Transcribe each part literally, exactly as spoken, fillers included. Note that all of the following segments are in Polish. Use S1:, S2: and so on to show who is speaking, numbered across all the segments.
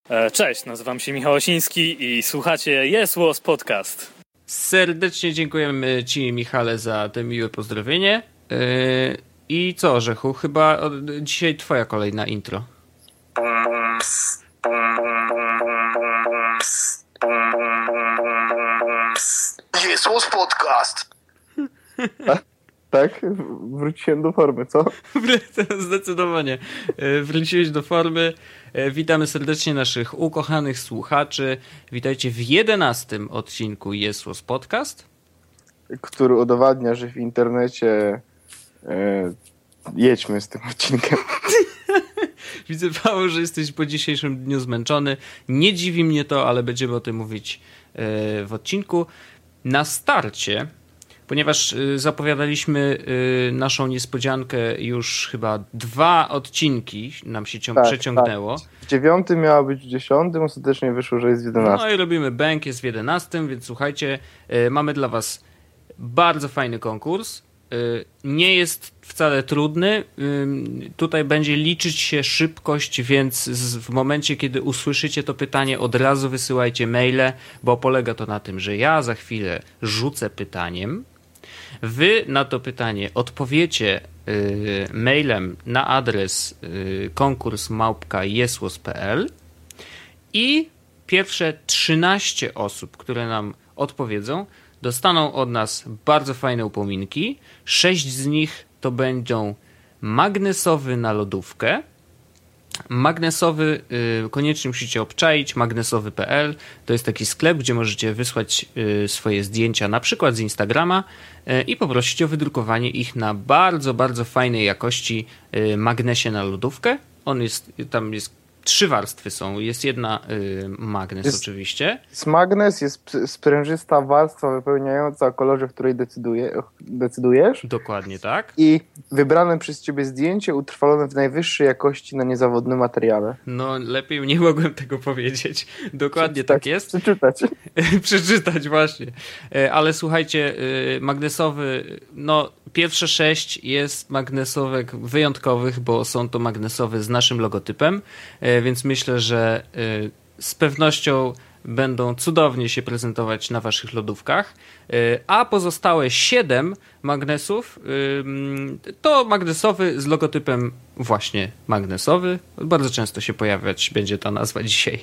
S1: Cześć, nazywam się Michał Osiński i słuchacie Yes Was Podcast.
S2: Serdecznie dziękujemy Ci, Michale, za te miłe pozdrowienie. I co, Orzechu, chyba dzisiaj Twoja kolej na intro.
S3: Yes Was Podcast.
S4: Tak? Wróciłem do formy, co?
S2: Zdecydowanie. Wróciłeś do formy. Witamy serdecznie naszych ukochanych słuchaczy. Witajcie w jedenastym odcinku Yes Was Podcast,
S4: który udowadnia, że w internecie e, jedźmy z tym odcinkiem.
S2: Widzę, Paweł, że jesteś po dzisiejszym dniu zmęczony. Nie dziwi mnie to, ale będziemy o tym mówić e, w odcinku. Na starcie, ponieważ zapowiadaliśmy naszą niespodziankę już chyba dwa odcinki, nam się ciąg-
S4: tak,
S2: przeciągnęło.
S4: Tak. W dziewiątym miała być w dziesiątym, ostatecznie wyszło, że jest w jedenastym.
S2: No i robimy bęk, jest w jedenastym, więc słuchajcie, mamy dla was bardzo fajny konkurs. Nie jest wcale trudny. Tutaj będzie liczyć się szybkość, więc w momencie, kiedy usłyszycie to pytanie, od razu wysyłajcie maile, bo polega to na tym, że ja za chwilę rzucę pytaniem. Wy na to pytanie odpowiecie mailem na adres konkurs małpka jesłos kropka pe el i pierwsze trzynaście osób, które nam odpowiedzą, dostaną od nas bardzo fajne upominki. Sześć z nich to będą magnesowy na lodówkę. Magnesowy, y, koniecznie musicie obczaić, magnesowy kropka pe el. To jest taki sklep, gdzie możecie wysłać y, swoje zdjęcia, na przykład z Instagrama, y, i poprosić o wydrukowanie ich na bardzo, bardzo fajnej jakości y, magnesie na lodówkę. On jest, tam jest trzy warstwy są. Jest jedna y, magnes jest, oczywiście.
S4: Jest magnes, jest sprężysta warstwa wypełniająca o kolorze, w której decyduje, decydujesz.
S2: Dokładnie tak.
S4: I wybrane przez ciebie zdjęcie utrwalone w najwyższej jakości na niezawodnym materiale.
S2: No lepiej nie mogłem tego powiedzieć. Dokładnie tak jest.
S4: Przeczytać.
S2: Przeczytać właśnie. Ale słuchajcie, magnesowy, no pierwsze sześć jest magnesówek wyjątkowych, bo są to magnesowe z naszym logotypem, więc myślę, że z pewnością będą cudownie się prezentować na waszych lodówkach, a pozostałe siedem magnesów to magnesowy z logotypem właśnie magnesowy. Bardzo często się pojawiać będzie ta nazwa dzisiaj.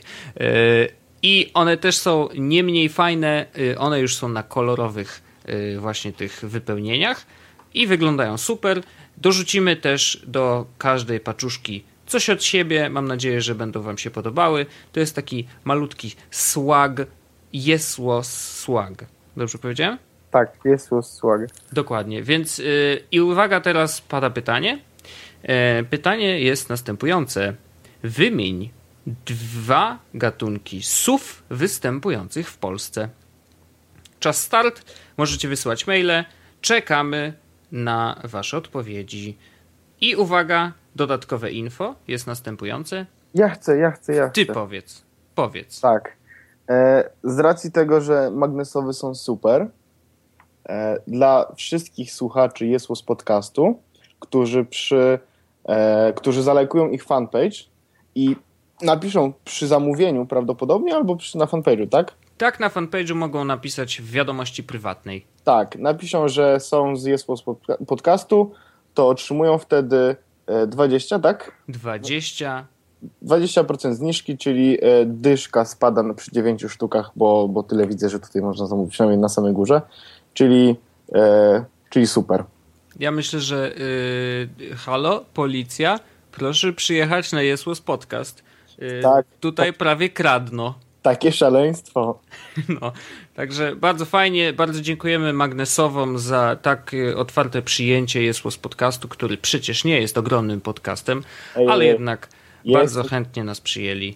S2: I one też są nie mniej fajne, one już są na kolorowych właśnie tych wypełnieniach i wyglądają super. Dorzucimy też do każdej paczuszki coś od siebie. Mam nadzieję, że będą wam się podobały. To jest taki malutki swag. Yes Was swag. Dobrze powiedziałem?
S4: Tak, Yes Was swag.
S2: Dokładnie. Więc yy, i uwaga, teraz pada pytanie. Yy, pytanie jest następujące. Wymień dwa gatunki S U V występujących w Polsce. Czas start. Możecie wysyłać maile. Czekamy na wasze odpowiedzi. I uwaga, dodatkowe info jest następujące.
S4: Ja chcę, ja chcę, ja chcę.
S2: Ty powiedz. Powiedz.
S4: Tak. E, z racji tego, że magnesowe są super, e, dla wszystkich słuchaczy Yes Was Podcastu, którzy przy, e, którzy zalajkują ich fanpage i napiszą przy zamówieniu prawdopodobnie, albo przy, na fanpage'u, tak?
S2: Tak, na fanpage'u mogą napisać w wiadomości prywatnej.
S4: Tak, napiszą, że są z Yes Was Podcastu, to otrzymują wtedy dwadzieścia, tak?
S2: dwadzieścia
S4: dwadzieścia procent zniżki, czyli dyszka spada przy dziewięciu sztukach, bo, bo tyle widzę, że tutaj można zamówić, przynajmniej na samej górze, czyli, e, czyli super.
S2: Ja myślę, że yy, halo, policja, proszę przyjechać na Yes Was Podcast. Yy,
S4: tak,
S2: tutaj
S4: tak.
S2: prawie kradno.
S4: Takie szaleństwo.
S2: No, także bardzo fajnie, bardzo dziękujemy magnesowom za tak otwarte przyjęcie Yes Was Podcastu, który przecież nie jest ogromnym podcastem, Ej, ale jednak jest. Bardzo chętnie nas przyjęli.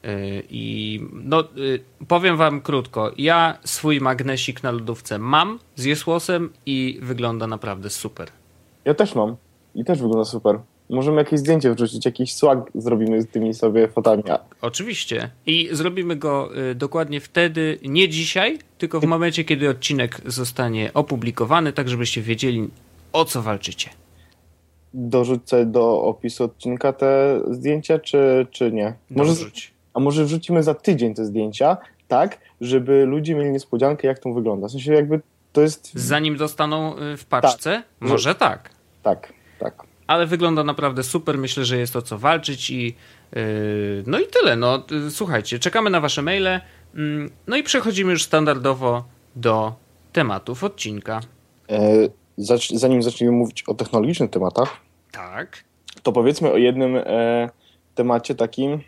S2: I no, powiem wam krótko, ja swój magnesik na lodówce mam z Yes Wasem i wygląda naprawdę super.
S4: Ja też mam i też wygląda super. Możemy jakieś zdjęcie wrzucić, jakiś swag zrobimy z tymi sobie fotami.
S2: Oczywiście. I zrobimy go y, dokładnie wtedy, nie dzisiaj, tylko w momencie, kiedy odcinek zostanie opublikowany, tak żebyście wiedzieli, o co walczycie.
S4: Dorzucę do opisu odcinka te zdjęcia, czy, czy nie? Może,
S2: Dorzuć.
S4: a może wrzucimy za tydzień te zdjęcia, tak, żeby ludzie mieli niespodziankę, jak to wygląda. W sensie jakby to jest...
S2: Zanim dostaną w paczce? Tak. Może tak.
S4: Tak, tak.
S2: Ale wygląda naprawdę super. Myślę, że jest o co walczyć i yy, no i tyle. No, słuchajcie, czekamy na wasze maile. Yy, no i przechodzimy już standardowo do tematów odcinka.
S4: E, zacz, zanim zaczniemy mówić o technologicznych tematach,
S2: tak,
S4: to powiedzmy o jednym e, temacie takim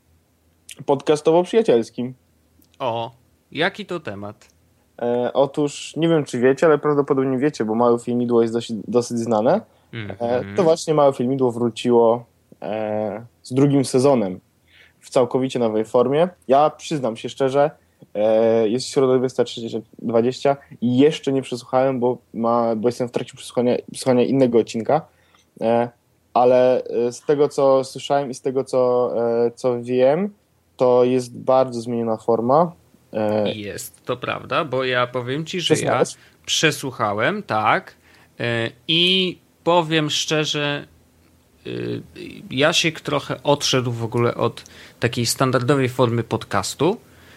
S4: podcastowo-przyjacielskim.
S2: O, jaki to temat?
S4: E, otóż, nie wiem czy wiecie, ale prawdopodobnie wiecie, bo Małe Filmidło jest dosyć, dosyć znane.
S2: Mm-hmm.
S4: E, to właśnie Małe Filmidło wróciło e, z drugim sezonem w całkowicie nowej formie. Ja przyznam się szczerze, e, jest środa dwudziesta trzecia dwadzieścia i jeszcze nie przesłuchałem, bo, ma, bo jestem w trakcie przesłuchania, przesłuchania innego odcinka, e, ale z tego co słyszałem i z tego co, e, co wiem, to jest bardzo zmieniona forma. E,
S2: jest, to prawda, bo ja powiem ci, że ja przesłuchałem, tak, e, i powiem szczerze, y, Jasiek trochę odszedł w ogóle od takiej standardowej formy podcastu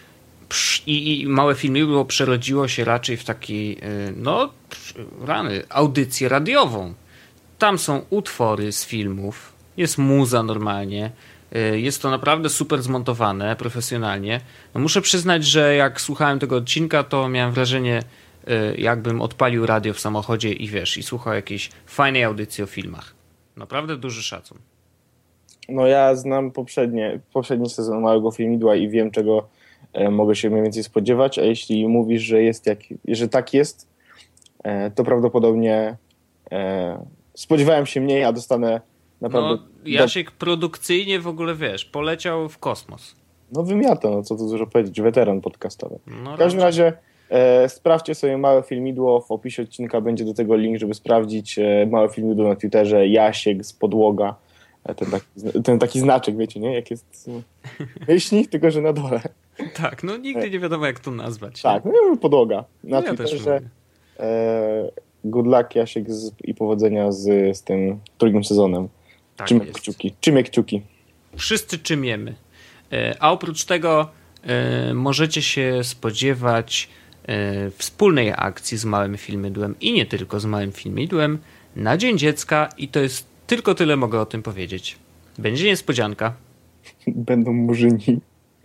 S2: i, i Małe Filmidło przerodziło się raczej w takiej, y, no, rany, audycję radiową. Tam są utwory z filmów, jest muza normalnie, y, jest to naprawdę super zmontowane, profesjonalnie. No, muszę przyznać, że jak słuchałem tego odcinka, to miałem wrażenie, jakbym odpalił radio w samochodzie i wiesz, i słuchał jakiejś fajnej audycji o filmach. Naprawdę duży szacun.
S4: No ja znam poprzednie, poprzedni sezon Małego Filmidła i wiem, czego e, mogę się mniej więcej spodziewać, a jeśli mówisz, że jest jak, że tak jest, e, to prawdopodobnie e, spodziewałem się mniej, a dostanę naprawdę...
S2: No Jasiek do... produkcyjnie w ogóle, wiesz, poleciał w kosmos.
S4: No wymiata, no co tu dużo powiedzieć, weteran podcastowy.
S2: No,
S4: w każdym raczej. razie E, sprawdźcie sobie Małe Filmidło, w opisie odcinka będzie do tego link, żeby sprawdzić e, Małe Filmidło na Twitterze, Jasiek z Podłoga, e, ten, taki, ten taki znaczek, wiecie, nie? Jak jest myślnik, tylko że na dole.
S2: Tak, no nigdy nie wiadomo jak to nazwać.
S4: Tak, no ja mówię Podłoga. Na
S2: no,
S4: Twitterze ja e, good luck Jasiek z, i powodzenia z, z tym drugim sezonem.
S2: Tak
S4: Czym kciuki. Czym kciuki.
S2: Wszyscy czymiemy. E, a oprócz tego e, możecie się spodziewać wspólnej akcji z Małym Filmidłem i nie tylko z Małym Filmidłem na Dzień Dziecka i to jest tylko tyle mogę o tym powiedzieć. Będzie niespodzianka.
S4: Będą murzyni.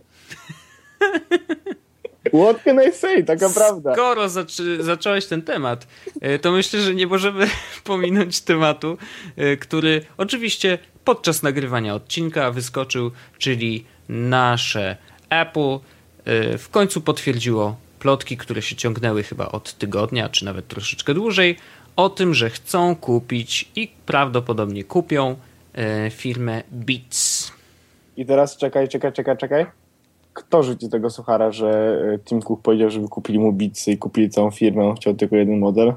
S4: What can I say? Taka prawda.
S2: Skoro zaczy- zacząłeś ten temat, to myślę, że nie możemy pominąć tematu, który oczywiście podczas nagrywania odcinka wyskoczył, czyli nasze Apple w końcu potwierdziło plotki, które się ciągnęły chyba od tygodnia, czy nawet troszeczkę dłużej, o tym, że chcą kupić i prawdopodobnie kupią e, firmę Beats.
S4: I teraz czekaj, czekaj, czekaj, czekaj. Kto rzuci tego suchara, że Tim Cook powiedział, żeby kupili mu Beatsy i kupili całą firmę, on chciał tylko jeden model?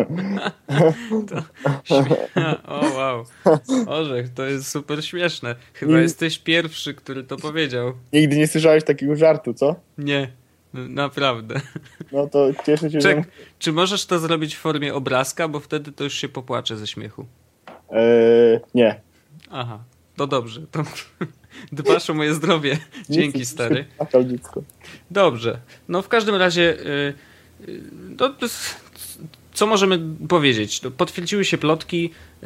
S2: to o wow. Orzech, to jest super śmieszne. Chyba
S4: Nie.
S2: jesteś pierwszy, który to powiedział.
S4: Nigdy nie słyszałeś takiego żartu, co?
S2: Nie. Naprawdę.
S4: No to cieszę się,
S2: Czek,
S4: że...
S2: Czy możesz to zrobić w formie obrazka, bo wtedy to już się popłaczę ze śmiechu?
S4: Eee, nie.
S2: Aha, to dobrze. To dbasz o moje zdrowie. Dzięki, stary. Dobrze. No w każdym razie yy, to, to, co możemy powiedzieć? Potwierdziły się plotki. Yy,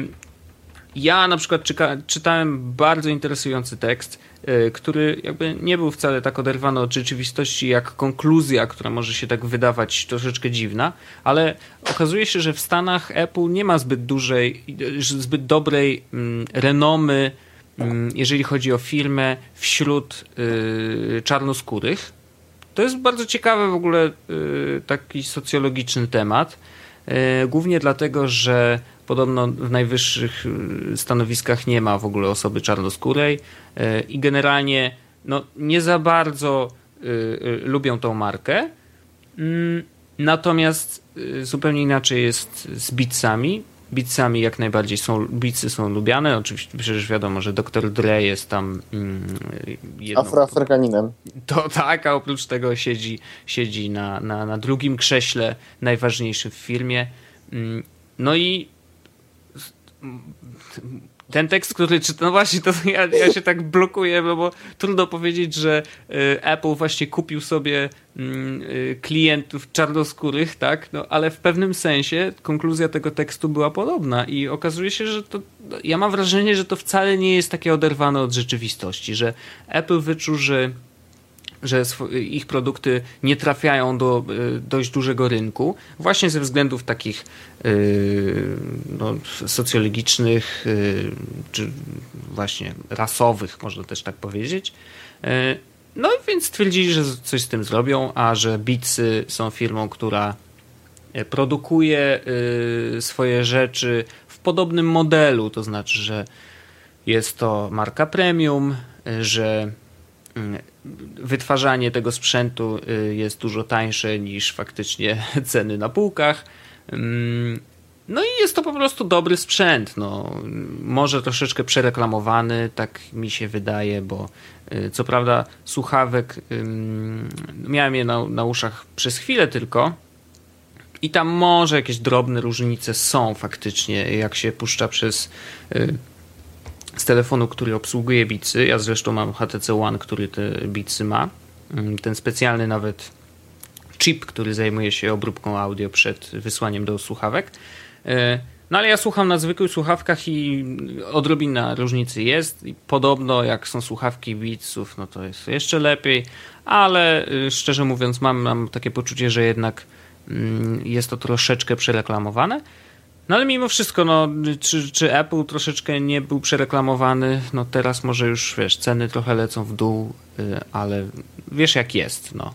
S2: ja na przykład czyka, czytałem bardzo interesujący tekst, który jakby nie był wcale tak oderwany od rzeczywistości jak konkluzja, która może się tak wydawać troszeczkę dziwna, ale okazuje się, że w Stanach Apple nie ma zbyt dużej, zbyt dobrej mm, renomy, mm, jeżeli chodzi o firmę wśród y, czarnoskórych. To jest bardzo ciekawy w ogóle y, taki socjologiczny temat, y, głównie dlatego, że podobno w najwyższych stanowiskach nie ma w ogóle osoby czarnoskórej i generalnie no, nie za bardzo y, y, lubią tą markę. Mm, natomiast y, zupełnie inaczej jest z Beatsami. Beatsami jak najbardziej są, Beatsy są lubiane. Oczywiście przecież wiadomo, że doktor Dre jest tam mm, jedną...
S4: Afroamerykaninem.
S2: To tak, a oprócz tego siedzi, siedzi na, na, na drugim krześle najważniejszym w firmie. No i Ten tekst, który czytam, no właśnie, to ja, ja się tak blokuję, no bo trudno powiedzieć, że y, Apple właśnie kupił sobie y, klientów czarnoskórych, tak? No, ale w pewnym sensie konkluzja tego tekstu była podobna i okazuje się, że to, ja mam wrażenie, że to wcale nie jest takie oderwane od rzeczywistości, że Apple wyczuł, że że ich produkty nie trafiają do dość dużego rynku, właśnie ze względów takich no, socjologicznych, czy właśnie rasowych, można też tak powiedzieć. No i więc stwierdzili, że coś z tym zrobią, a że Beatsy są firmą, która produkuje swoje rzeczy w podobnym modelu, to znaczy, że jest to marka premium, że wytwarzanie tego sprzętu jest dużo tańsze niż faktycznie ceny na półkach. No i jest to po prostu dobry sprzęt. No, może troszeczkę przereklamowany, tak mi się wydaje, bo co prawda słuchawek miałem je na, na uszach przez chwilę tylko i tam może jakieś drobne różnice są faktycznie, jak się puszcza przez z telefonu, który obsługuje Beatsy. Ja zresztą mam H T C One, który te Beatsy ma. Ten specjalny nawet chip, który zajmuje się obróbką audio przed wysłaniem do słuchawek. No ale ja słucham na zwykłych słuchawkach i odrobina różnicy jest. I podobno jak są słuchawki Beatsów, no to jest jeszcze lepiej, ale szczerze mówiąc mam, mam takie poczucie, że jednak jest to troszeczkę przereklamowane. No ale mimo wszystko, no, czy, czy Apple troszeczkę nie był przereklamowany, no teraz może już, wiesz, ceny trochę lecą w dół, ale wiesz jak jest, no.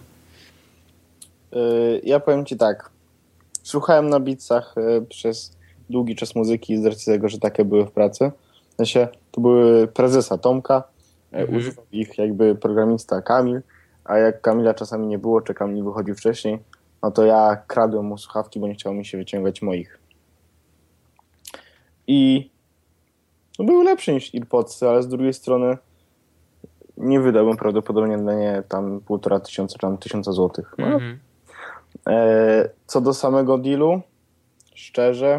S4: Ja powiem ci tak, słuchałem na Beatsach przez długi czas muzyki z racji tego, że takie były w pracy. W sensie, to były prezesa Tomka, mhm. używał ich jakby programista Kamil, a jak Kamila czasami nie było, czy Kamil wychodził wcześniej, no to ja kradłem mu słuchawki, bo nie chciało mi się wyciągać moich. I no były lepsze niż AirPodsy, ale z drugiej strony nie wydałbym prawdopodobnie dla nie tam półtora tysiąca, czy tam tysiąca złotych. No. Mm-hmm. E, co do samego dealu, szczerze,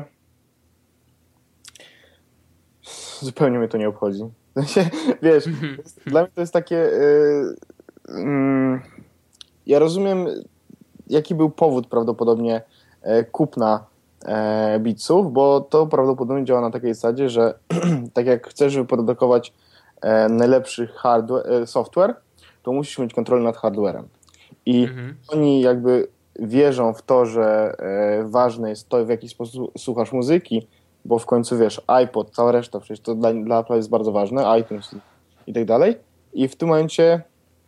S4: zupełnie mnie to nie obchodzi. W sensie, wiesz, mm-hmm. dla mnie to jest takie... Y, y, ja rozumiem, jaki był powód prawdopodobnie y, kupna Beatsów, bo to prawdopodobnie działa na takiej zasadzie, że tak jak chcesz wyprodukować najlepszy hardware, software, to musisz mieć kontrolę nad hardwarem. I mhm. oni jakby wierzą w to, że ważne jest to, w jaki sposób słuchasz muzyki, bo w końcu wiesz, iPod, cała reszta, przecież to dla, dla Apple jest bardzo ważne, iTunes i, i tak dalej. I w tym momencie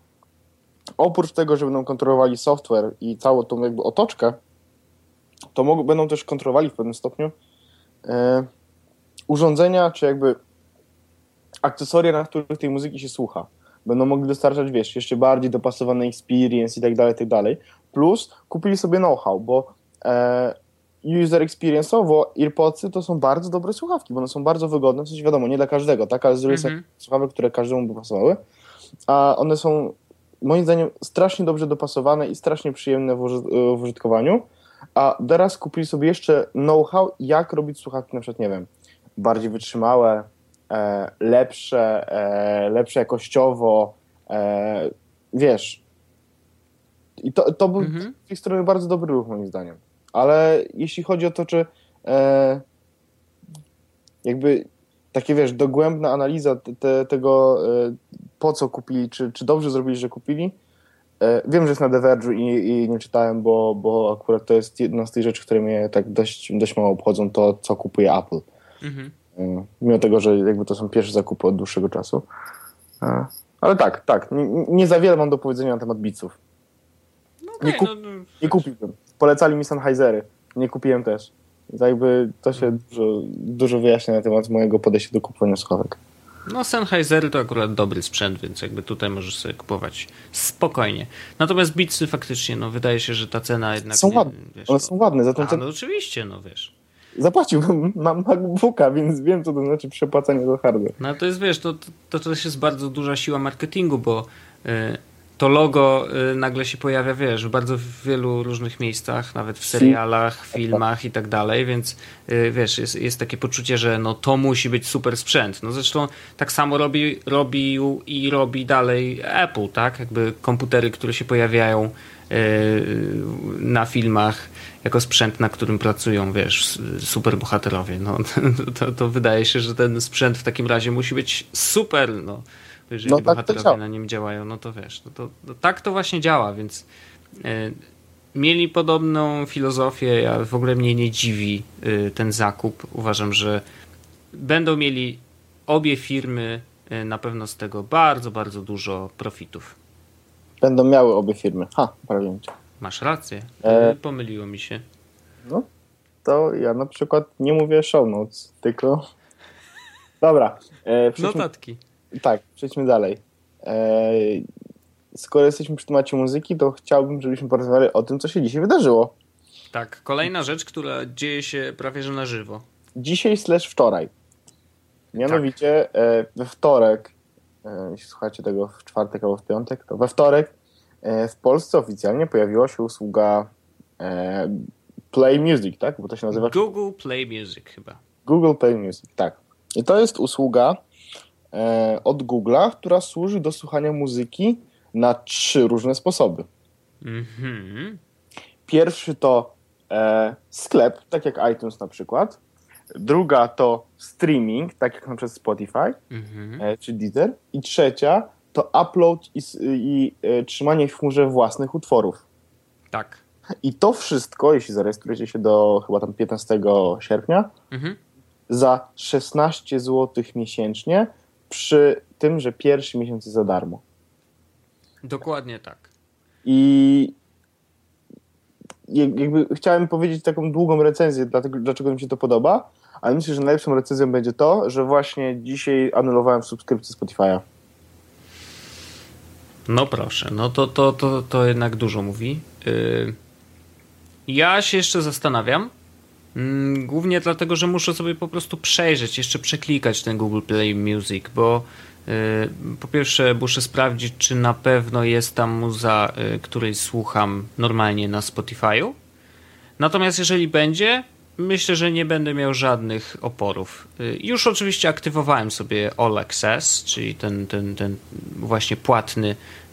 S4: oprócz tego, że będą kontrolowali software i całą tą jakby otoczkę, to mogą, będą też kontrolowali w pewnym stopniu e, urządzenia, czy jakby akcesoria, na których tej muzyki się słucha. Będą mogli dostarczać, wiesz, jeszcze bardziej dopasowany experience i tak dalej, i tak dalej. Plus kupili sobie know-how, bo e, user experience'owo AirPodsy to są bardzo dobre słuchawki, bo one są bardzo wygodne, w sensie wiadomo, nie dla każdego, tak, ale z drugiej strony mm-hmm. słuchawek, które każdemu by pasowały, a one są moim zdaniem strasznie dobrze dopasowane i strasznie przyjemne w, uży- w użytkowaniu. A teraz kupili sobie jeszcze know-how, jak robić słuchawki, na przykład, nie wiem, bardziej wytrzymałe, e, lepsze, e, lepsze jakościowo, e, wiesz. I to, to był mm-hmm. z tej strony bardzo dobry ruch, moim zdaniem. Ale jeśli chodzi o to, czy e, jakby takie, wiesz, dogłębna analiza te, te, tego, e, po co kupili, czy, czy dobrze zrobili, że kupili, wiem, że jest na The Verge'u i, i nie czytałem, bo, bo akurat to jest jedna z tych rzeczy, które mnie tak dość, dość mało obchodzą, to co kupuje Apple. Mhm. Mimo tego, że jakby to są pierwsze zakupy od dłuższego czasu. Ale tak, tak, nie, nie za wiele mam do powiedzenia na temat Beatsów.
S2: No okay,
S4: nie, kup,
S2: no, no,
S4: nie kupiłbym. Polecali mi Sennheisery. Nie kupiłem też. To jakby to się mhm. dużo, dużo wyjaśnia na temat mojego podejścia do kupowania słuchawek.
S2: No Sennheisery to akurat dobry sprzęt, więc jakby tutaj możesz sobie kupować spokojnie. Natomiast Beatsy faktycznie, no wydaje się, że ta cena jednak...
S4: Są ładne, wiesz, one są ładne. Za tą
S2: cenę... no oczywiście, no wiesz.
S4: Zapłaciłbym, mam MacBooka, więc wiem, co to znaczy przepłacanie za hardware.
S2: No to jest, wiesz, to, to, to też jest bardzo duża siła marketingu, bo yy, to logo y, nagle się pojawia, wiesz, w bardzo wielu różnych miejscach, nawet w serialach, filmach i tak dalej, więc y, wiesz, jest, jest takie poczucie, że no to musi być super sprzęt. No zresztą tak samo robi, robił i robi dalej Apple, tak? Jakby komputery, które się pojawiają y, na filmach jako sprzęt, na którym pracują, wiesz, superbohaterowie. No, to, to wydaje się, że ten sprzęt w takim razie musi być super, no. Jeżeli
S4: No tak to
S2: bohaterowie
S4: działa.
S2: na nim działają, no to wiesz, no to, to tak to właśnie działa, więc y, mieli podobną filozofię, ja w ogóle mnie nie dziwi y, ten zakup. Uważam, że będą mieli obie firmy y, na pewno z tego bardzo, bardzo dużo profitów.
S4: Będą miały obie firmy. Ha, prawie.
S2: Masz rację,
S4: E...
S2: y, pomyliło mi się.
S4: No, to ja na przykład nie mówię show notes, tylko... Dobra. E, przejdźmy...
S2: Notatki.
S4: Tak, przejdźmy dalej. Eee, skoro jesteśmy przy temacie muzyki, to chciałbym, żebyśmy porozmawiali o tym, co się dzisiaj wydarzyło.
S2: Tak, kolejna rzecz, która dzieje się prawie że na żywo.
S4: Dzisiaj slash wczoraj. Mianowicie tak. e, we wtorek, e, jeśli słuchacie tego w czwartek albo w piątek, to we wtorek e, w Polsce oficjalnie pojawiła się usługa e, Play Music, tak? Bo to się nazywa...
S2: Google Play Music chyba.
S4: Google Play Music, tak. I to jest usługa e, od Google'a, która służy do słuchania muzyki na trzy różne sposoby.
S2: Mm-hmm.
S4: Pierwszy to e, sklep, tak jak iTunes na przykład. Druga to streaming, tak jak na przykład Spotify
S2: Mm-hmm.
S4: e, czy Deezer. I trzecia to upload i, i e, trzymanie w chmurze własnych utworów.
S2: Tak.
S4: I to wszystko, jeśli zarejestrujecie się do chyba tam piętnastego sierpnia,
S2: Mm-hmm.
S4: za szesnaście złotych miesięcznie, przy tym, że pierwszy miesiąc jest za darmo.
S2: Dokładnie tak.
S4: I jakby chciałem powiedzieć taką długą recenzję, dlatego, dlaczego mi się to podoba, ale myślę, że najlepszą recenzją będzie to, że właśnie dzisiaj anulowałem subskrypcję Spotify'a.
S2: No proszę, no to, to, to, to jednak dużo mówi. Yy, ja się jeszcze zastanawiam, yy, głównie dlatego, że muszę sobie po prostu przejrzeć, jeszcze przeklikać ten Google Play Music, bo yy, po pierwsze muszę sprawdzić, czy na pewno jest tam muza, yy, której słucham normalnie na Spotify'u. Natomiast jeżeli będzie, myślę, że nie będę miał żadnych oporów. Już oczywiście aktywowałem sobie All Access, czyli ten, ten, ten właśnie płatny,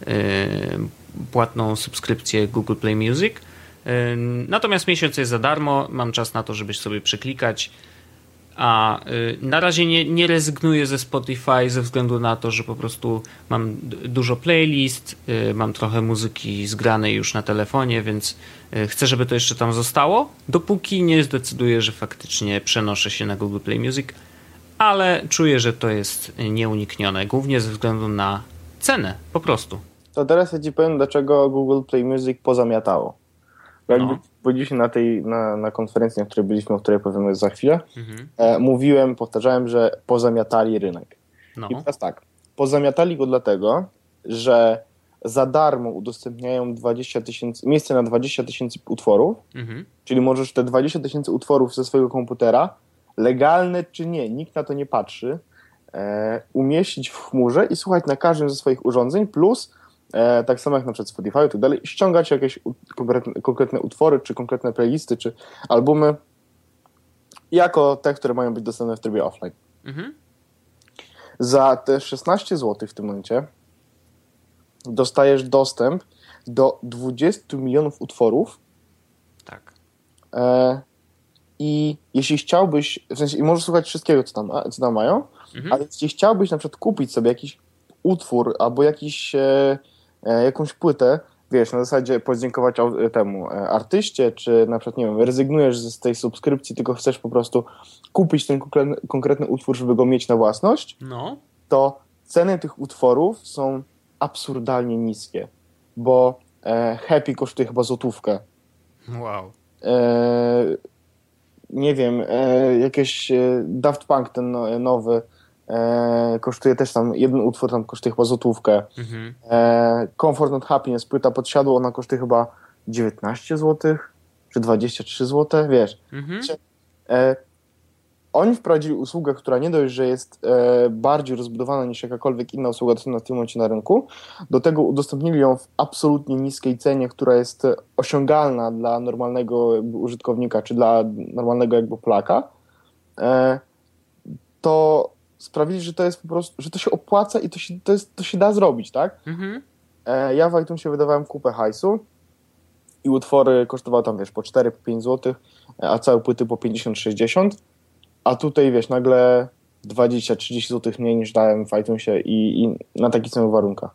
S2: płatną subskrypcję Google Play Music. Natomiast miesiąc jest za darmo, mam czas na to, żeby sobie przeklikać. A na razie nie, nie rezygnuję ze Spotify ze względu na to, że po prostu mam dużo playlist, mam trochę muzyki zgranej już na telefonie, więc chcę, żeby to jeszcze tam zostało, dopóki nie zdecyduję, że faktycznie przenoszę się na Google Play Music, ale czuję, że to jest nieuniknione, głównie ze względu na cenę, po prostu.
S4: To teraz ja ci powiem, dlaczego Google Play Music pozamiatało. Bo jakby
S2: No.
S4: bo dzisiaj na tej na, na konferencji, na której byliśmy, o której powiemy za chwilę,
S2: Mhm.
S4: e, mówiłem, powtarzałem, że pozamiatali rynek.
S2: No.
S4: I teraz tak, pozamiatali go dlatego, że za darmo udostępniają dwadzieścia tysięcy, miejsce na dwadzieścia tysięcy utworów,
S2: Mhm.
S4: czyli możesz te dwadzieścia tysięcy utworów ze swojego komputera, legalne czy nie, nikt na to nie patrzy, e, umieścić w chmurze i słuchać na każdym ze swoich urządzeń, plus e, tak samo jak na przykład Spotify i tak dalej, ściągać jakieś u, konkretne, konkretne utwory, czy konkretne playlisty, czy albumy, jako te, które mają być dostępne w trybie offline.
S2: Mhm.
S4: Za te szesnaście złotych w tym momencie dostajesz dostęp do dwudziestu milionów utworów
S2: Tak.
S4: e, i jeśli chciałbyś, w sensie, i możesz słuchać wszystkiego, co tam, co tam mają,
S2: Mhm.
S4: ale jeśli chciałbyś na przykład kupić sobie jakiś utwór albo jakiś, e, e, jakąś płytę, wiesz, na zasadzie podziękować au- temu e, artyście, czy na przykład, nie wiem, rezygnujesz z tej subskrypcji, tylko chcesz po prostu kupić ten konkretny, konkretny utwór, żeby go mieć na własność,
S2: No.
S4: to ceny tych utworów są absurdalnie niskie, bo e, Happy kosztuje chyba złotówkę.
S2: Wow.
S4: E, nie wiem, e, jakieś e, Daft Punk ten no, nowy e, kosztuje też tam, jeden utwór tam kosztuje chyba złotówkę.
S2: Mhm.
S4: E, Comfort and Happiness, płyta pod siadło, ona kosztuje chyba dziewiętnaście złotych, czy dwadzieścia trzy złote, wiesz.
S2: Mhm.
S4: E, oni wprowadzili usługę, która nie dość, że jest e, bardziej rozbudowana niż jakakolwiek inna usługa dostępna w tym momencie na rynku, do tego udostępnili ją w absolutnie niskiej cenie, która jest osiągalna dla normalnego jakby użytkownika, czy dla normalnego jakby Polaka, e, to sprawili, że to jest po prostu, że to się opłaca i to się, to jest, to się da zrobić, tak?
S2: Mhm.
S4: E, ja w iTunesie wydawałem kupę hajsu i utwory kosztowały tam, wiesz, po cztery pięć złotych, a całe płyty po pięćdziesiąt sześćdziesiąt. A tutaj, wiesz, nagle dwadzieścia trzydzieści złotych mniej niż dałem w iTunesie i, i na takich samych warunkach.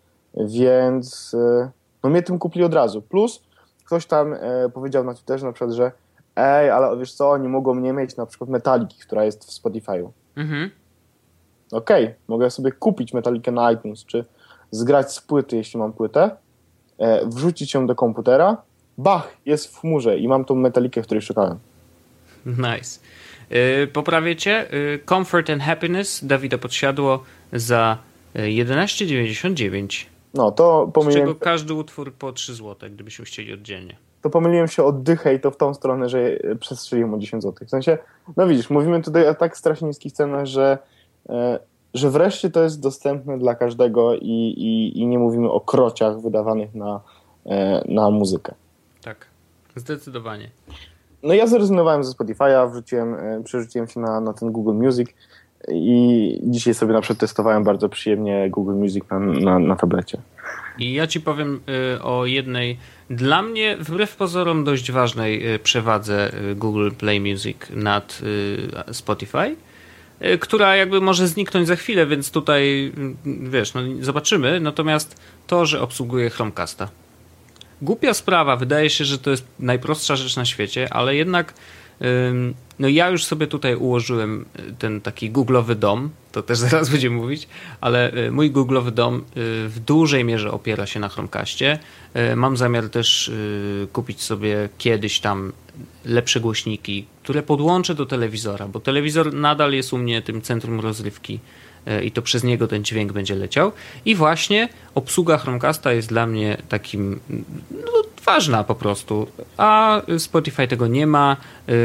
S4: Więc no mnie tym kupili od razu. Plus ktoś tam e, powiedział na Twitterze na przykład, że ej, ale wiesz co, oni mogą nie mieć na przykład Metaliki, która jest w Spotify'u.
S2: Mhm.
S4: Okej, okay, mogę sobie kupić Metalikę na iTunes, czy zgrać z płyty, jeśli mam płytę, e, wrzucić ją do komputera, bach, jest w chmurze i mam tą Metalikę, której szukałem.
S2: Nice. Yy, poprawię cię. Yy, Comfort and Happiness Dawida Podsiadło za jedenaście dziewięćdziesiąt dziewięć.
S4: No, to
S2: Z
S4: pomyliłem,
S2: czego każdy utwór po trzy złote, gdybyśmy chcieli oddzielnie.
S4: to pomyliłem się od dychę i to w tą stronę, że przestrzeliłem o dziesięć złotych. W sensie, no widzisz, mówimy tutaj o tak strasznie niskich cenach, że, e, że wreszcie to jest dostępne dla każdego i, i, i nie mówimy o krociach wydawanych na, e, na muzykę.
S2: Tak, zdecydowanie.
S4: No ja zrezygnowałem ze Spotify'a, wrzuciłem, e, przerzuciłem się na, na ten Google Music i dzisiaj sobie na przykład testowałem bardzo przyjemnie Google Music na, na, na tablecie.
S2: I ja ci powiem y, o jednej, dla mnie wbrew pozorom dość ważnej y, przewadze y, Google Play Music nad y, Spotify, y, która jakby może zniknąć za chwilę, więc tutaj y, wiesz, no zobaczymy. Natomiast to, że obsługuje Chromecasta. Głupia sprawa, wydaje się, że to jest najprostsza rzecz na świecie, ale jednak ym, no ja już sobie tutaj ułożyłem ten taki googlowy dom, to też zaraz będziemy mówić, ale mój googlowy dom w dużej mierze opiera się na Chromecastie. Mam zamiar też kupić sobie kiedyś tam lepsze głośniki, które podłączę do telewizora, bo telewizor nadal jest u mnie tym centrum rozrywki i to przez niego ten dźwięk będzie leciał. I właśnie obsługa Chromecasta jest dla mnie takim no, ważna po prostu, a Spotify tego nie ma.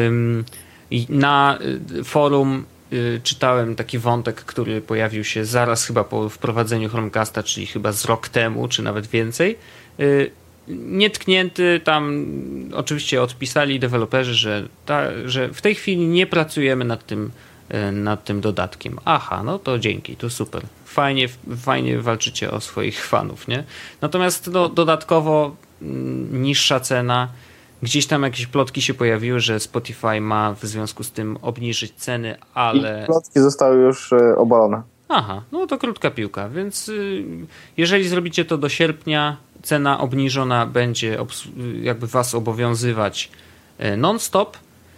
S2: I na forum czytałem taki wątek, który pojawił się zaraz chyba po wprowadzeniu Chromecasta, czyli chyba z rok temu, czy nawet więcej. Nietknięty, tam oczywiście odpisali deweloperzy, że, ta, że w tej chwili nie pracujemy nad tym, nad tym dodatkiem. Aha, no to dzięki, to super. Fajnie, fajnie walczycie o swoich fanów, nie? Natomiast no, dodatkowo niższa cena. Gdzieś tam jakieś plotki się pojawiły, że Spotify ma w związku z tym obniżyć ceny, ale...
S4: I plotki zostały już obalone.
S2: Aha, no to krótka piłka, więc jeżeli zrobicie to do sierpnia, cena obniżona będzie jakby was obowiązywać non-stop,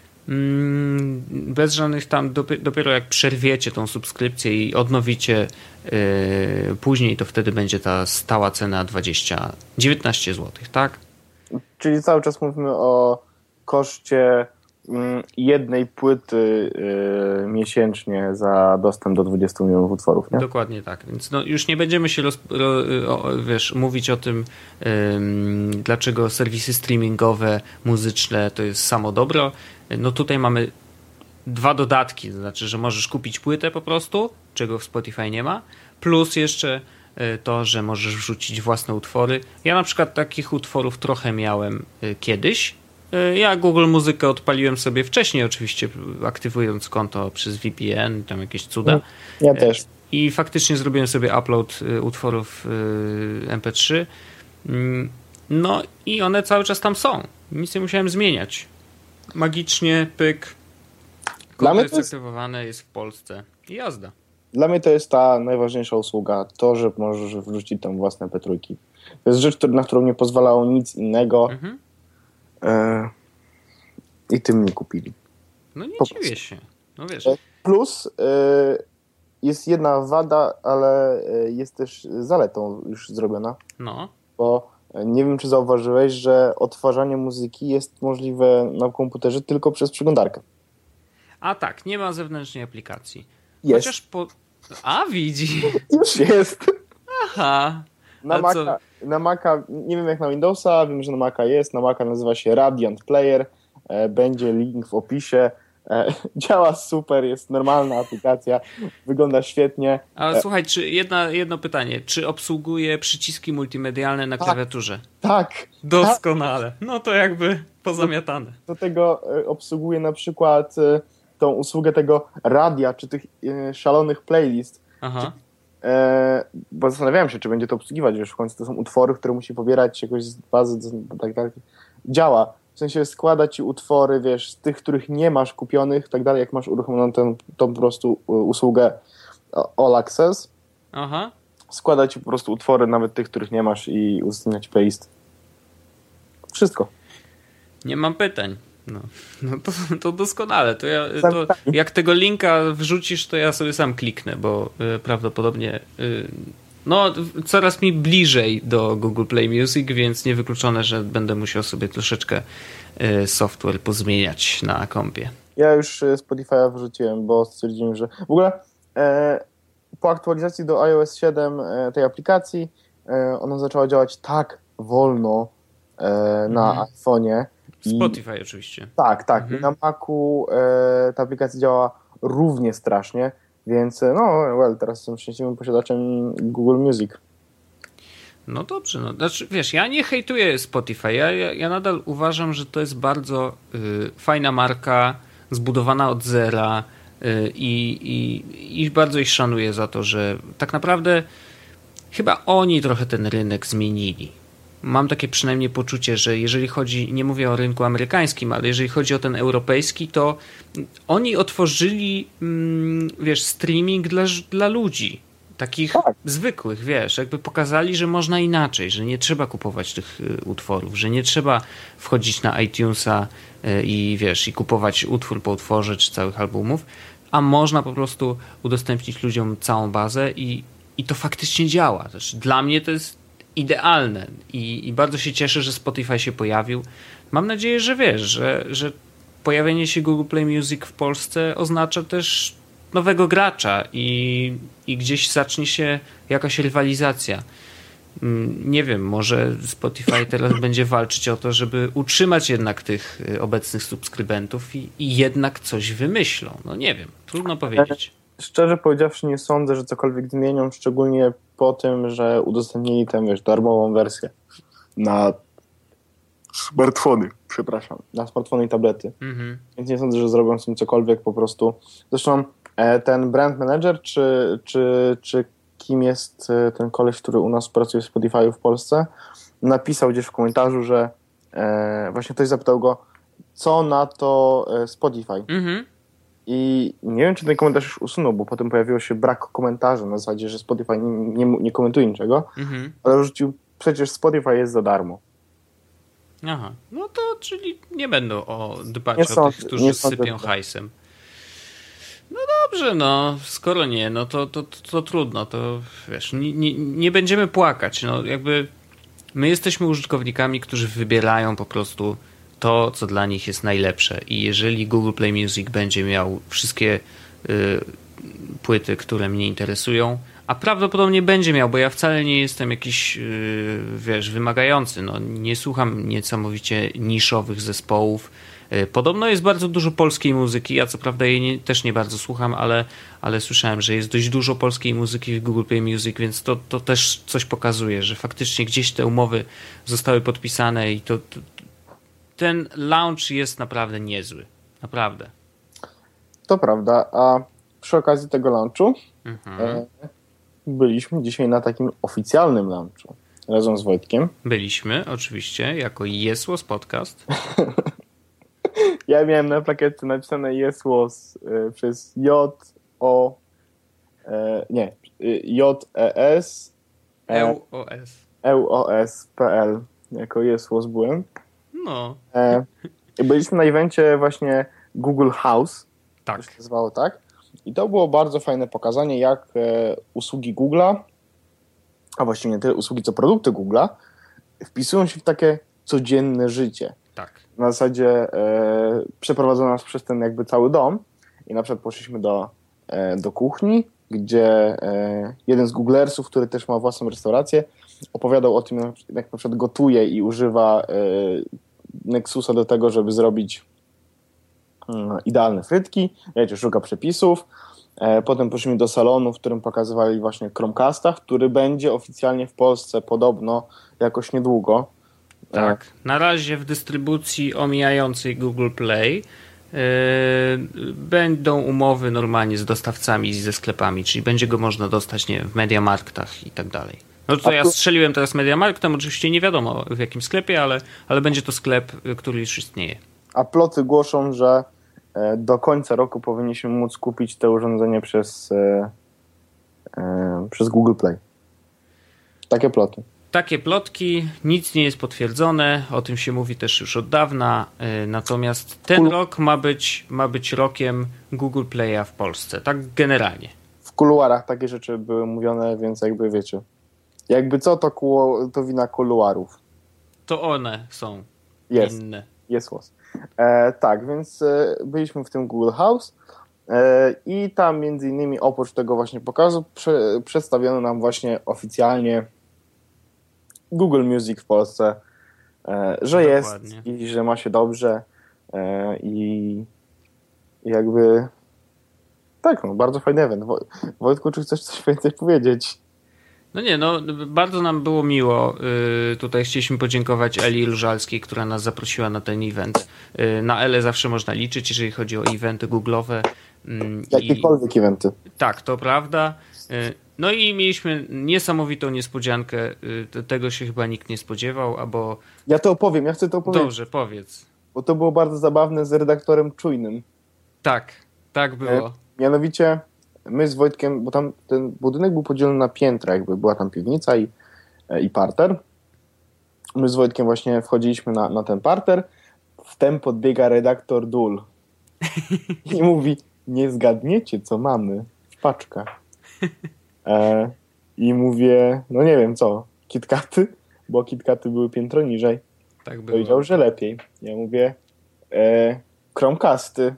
S2: bez żadnych tam, dopiero jak przerwiecie tą subskrypcję i odnowicie później, to wtedy będzie ta stała cena dwadzieścia dziewiętnaście złotych, tak?
S4: Czyli cały czas mówimy o koszcie jednej płyty y, miesięcznie za dostęp do dwudziestu milionów utworów, nie?
S2: Dokładnie tak. Więc no, już nie będziemy się roz, ro, o, wiesz, mówić o tym, ym, dlaczego serwisy streamingowe, muzyczne to jest samo dobro. No tutaj mamy dwa dodatki, to znaczy, że możesz kupić płytę po prostu, czego w Spotify nie ma, plus jeszcze to, że możesz wrzucić własne utwory. Ja na przykład takich utworów trochę miałem kiedyś. Ja Google Muzykę odpaliłem sobie wcześniej, oczywiście aktywując konto przez V P N, tam jakieś cuda.
S4: Ja też.
S2: I faktycznie zrobiłem sobie upload utworów M P trzy. No i one cały czas tam są. Nic nie musiałem zmieniać. Magicznie, pyk. Konto jest aktywowane, jest w Polsce. I jazda.
S4: Dla mnie to jest ta najważniejsza usługa, to, że możesz wrzucić tam własne P trzy. To jest rzecz, na którą nie pozwalało nic innego mhm. e, i tym nie kupili.
S2: No nie
S4: po
S2: dziwię
S4: prostu.
S2: się. No wiesz.
S4: Plus e, jest jedna wada, ale jest też zaletą już zrobiona.
S2: No.
S4: Bo nie wiem, czy zauważyłeś, że odtwarzanie muzyki jest możliwe na komputerze tylko przez przeglądarkę.
S2: A tak, nie ma zewnętrznej aplikacji.
S4: Jest.
S2: Chociaż po... A, widzi.
S4: Już jest.
S2: Aha.
S4: Na Maca, na Maca, nie wiem jak na Windowsa, wiem, że na Maca jest. Na Maca nazywa się Radiant Player. Będzie link w opisie. E, działa super, jest normalna aplikacja, wygląda świetnie.
S2: A
S4: e,
S2: słuchaj, czy jedna, jedno pytanie. Czy obsługuje przyciski multimedialne na
S4: tak,
S2: klawiaturze?
S4: Tak.
S2: Doskonale. No to jakby pozamiatane.
S4: Do tego e, obsługuje na przykład e, tą usługę tego radia, czy tych e, szalonych playlist.
S2: Aha.
S4: E, bo zastanawiałem się, czy będzie to obsługiwać, wiesz, w końcu to są utwory, które musi pobierać jakoś z bazy, tak, tak. Działa. W sensie składa ci utwory, wiesz, z tych, których nie masz kupionych, tak dalej, jak masz uruchomioną tę, tą po prostu usługę All Access.
S2: Aha.
S4: Składa ci po prostu utwory, nawet tych, których nie masz i udostępnia ci playlist. Wszystko.
S2: Nie mam pytań. No, no to, to doskonale. To ja, to jak tego linka wrzucisz, to ja sobie sam kliknę, bo y, prawdopodobnie y, no, coraz mi bliżej do Google Play Music, więc niewykluczone, że będę musiał sobie troszeczkę y, software pozmieniać na kompie.
S4: Ja już Spotify'a wrzuciłem, bo stwierdziłem, że w ogóle e, po aktualizacji do iOS siedem e, tej aplikacji e, ona zaczęła działać tak wolno e, na
S2: mhm.
S4: iPhone'ie.
S2: Spotify I, oczywiście.
S4: Tak, tak.
S2: Mhm.
S4: I na Macu e, ta aplikacja działa równie strasznie, więc no, well, teraz jestem szczęśliwym posiadaczem Google Music.
S2: No dobrze, no. Znaczy, wiesz, ja nie hejtuję Spotify. Ja, ja, ja nadal uważam, że to jest bardzo y, fajna marka, zbudowana od zera y, i, i bardzo ich szanuję za to, że tak naprawdę chyba oni trochę ten rynek zmienili. Mam takie przynajmniej poczucie, że jeżeli chodzi, nie mówię o rynku amerykańskim, ale jeżeli chodzi o ten europejski, to oni otworzyli, mm, wiesz, streaming dla, dla ludzi. Takich
S4: tak.
S2: zwykłych, wiesz, jakby pokazali, że można inaczej, że nie trzeba kupować tych y, utworów, że nie trzeba wchodzić na iTunesa y, i wiesz, i kupować utwór po utworze czy całych albumów, a można po prostu udostępnić ludziom całą bazę i, i to faktycznie działa. Też dla mnie to jest idealne i, i bardzo się cieszę, że Spotify się pojawił. Mam nadzieję, że wiesz, że, że pojawienie się Google Play Music w Polsce oznacza też nowego gracza i, i gdzieś zacznie się jakaś rywalizacja. Nie wiem, może Spotify teraz będzie walczyć o to, żeby utrzymać jednak tych obecnych subskrybentów i, i jednak coś wymyślą. No nie wiem, trudno powiedzieć.
S4: Szczerze powiedziawszy, nie sądzę, że cokolwiek zmienią, szczególnie po tym, że udostępnili tę, wiesz, darmową wersję na smartfony, przepraszam, na smartfony i tablety. Mhm. Więc nie sądzę, że zrobią z tym cokolwiek po prostu. Zresztą e, ten brand manager, czy, czy, czy kim jest ten koleś, który u nas pracuje w Spotify w Polsce, napisał gdzieś w komentarzu, że e, właśnie ktoś zapytał go, co na to e, Spotify. Mhm. I nie wiem, czy ten komentarz już usunął, bo potem pojawiło się brak komentarzy na zasadzie, że Spotify nie, nie, nie komentuje niczego, mhm. ale rzucił, przecież Spotify jest za darmo.
S2: Aha, no to czyli nie będą o dbać
S4: nie
S2: o
S4: sądzę,
S2: tych, którzy sypią hajsem. No dobrze, no skoro nie, no to, to, to, to trudno, to wiesz, nie, nie, nie będziemy płakać, no jakby my jesteśmy użytkownikami, którzy wybierają po prostu to, co dla nich jest najlepsze i jeżeli Google Play Music będzie miał wszystkie y, płyty, które mnie interesują, a prawdopodobnie będzie miał, bo ja wcale nie jestem jakiś, y, wiesz, wymagający, no nie słucham niesamowicie niszowych zespołów. Y, podobno jest bardzo dużo polskiej muzyki, ja co prawda jej nie, też nie bardzo słucham, ale, ale słyszałem, że jest dość dużo polskiej muzyki w Google Play Music, więc to, to też coś pokazuje, że faktycznie gdzieś te umowy zostały podpisane i to, to ten launch jest naprawdę niezły. Naprawdę.
S4: To prawda, a przy okazji tego launchu mhm. e, byliśmy dzisiaj na takim oficjalnym launchu razem z Wojtkiem.
S2: Byliśmy, oczywiście, jako Jesłos Podcast.
S4: Ja miałem na plakietce napisane Jesłos e, przez J O e, nie, J E S
S2: E U O S
S4: E U O S P L jako Jesłos byłem.
S2: No.
S4: E, byliśmy na evencie właśnie Google House.
S2: Tak.
S4: To się nazywało tak. I to było bardzo fajne pokazanie, jak e, usługi Google'a, a właściwie nie tyle usługi, co produkty Google'a, wpisują się w takie codzienne życie.
S2: Tak.
S4: Na zasadzie e, przeprowadzono nas przez ten jakby cały dom i na przykład poszliśmy do, e, do kuchni, gdzie e, jeden z Googlersów, który też ma własną restaurację, opowiadał o tym, jak na przykład gotuje i używa e, Nexusa do tego, żeby zrobić mm, idealne frytki, wiecie, szuka przepisów. E, potem poszliśmy do salonu, w którym pokazywali właśnie Chromecasta, który będzie oficjalnie w Polsce podobno jakoś niedługo.
S2: Tak, na razie w dystrybucji omijającej Google Play yy, będą umowy normalnie z dostawcami i ze sklepami, czyli będzie go można dostać, nie wiem, w MediaMarktach i tak dalej. No to
S4: A
S2: ja
S4: tu-
S2: strzeliłem teraz MediaMarktem, oczywiście nie wiadomo w jakim sklepie, ale, ale będzie to sklep, który już istnieje.
S4: A ploty głoszą, że e, do końca roku powinniśmy móc kupić te urządzenie przez, e, e, przez Google Play. Takie ploty.
S2: Takie plotki, nic nie jest potwierdzone, o tym się mówi też już od dawna, yy, natomiast ten
S4: Kul-
S2: rok ma być, ma być rokiem Google Play'a w Polsce, tak generalnie.
S4: W kuluarach takie rzeczy były mówione, więc jakby wiecie. Jakby co, to, kuło, to wina kuluarów.
S2: To one są
S4: Jest,
S2: inne.
S4: jest łos. E, tak, więc e, byliśmy w tym Google House e, i tam między innymi oprócz tego właśnie pokazu prze, przedstawiono nam właśnie oficjalnie Google Music w Polsce, e, że jest
S2: Dokładnie.
S4: i że ma się dobrze e, i, i jakby tak, no, bardzo fajny event. Wo- Wojtku, czy chcesz coś więcej powiedzieć?
S2: No nie, no bardzo nam było miło. Yy, tutaj chcieliśmy podziękować Eli Różalskiej, która nas zaprosiła na ten event. Yy, na Elę zawsze można liczyć, jeżeli chodzi o eventy google'owe. Yy, i-
S4: Jakiekolwiek eventy.
S2: Tak, to prawda. Yy, no i mieliśmy niesamowitą niespodziankę. Yy, te- tego się chyba nikt nie spodziewał, albo
S4: Ja to opowiem, ja chcę to opowiedzieć,
S2: dobrze, powiedz.
S4: bo to było bardzo zabawne z redaktorem czujnym.
S2: Tak, tak było.
S4: Mianowicie my z Wojtkiem, bo tam ten budynek był podzielony na piętra, jakby była tam piwnica i, i parter. My z Wojtkiem właśnie wchodziliśmy na, na ten parter. Wtem podbiega redaktor Dul i mówi: nie zgadniecie, co mamy w paczkach. E, I mówię: no nie wiem co, KitKaty, bo KitKaty były piętro niżej.
S2: Tak było.
S4: Powiedział, że lepiej. Ja mówię: e, Chromecasty.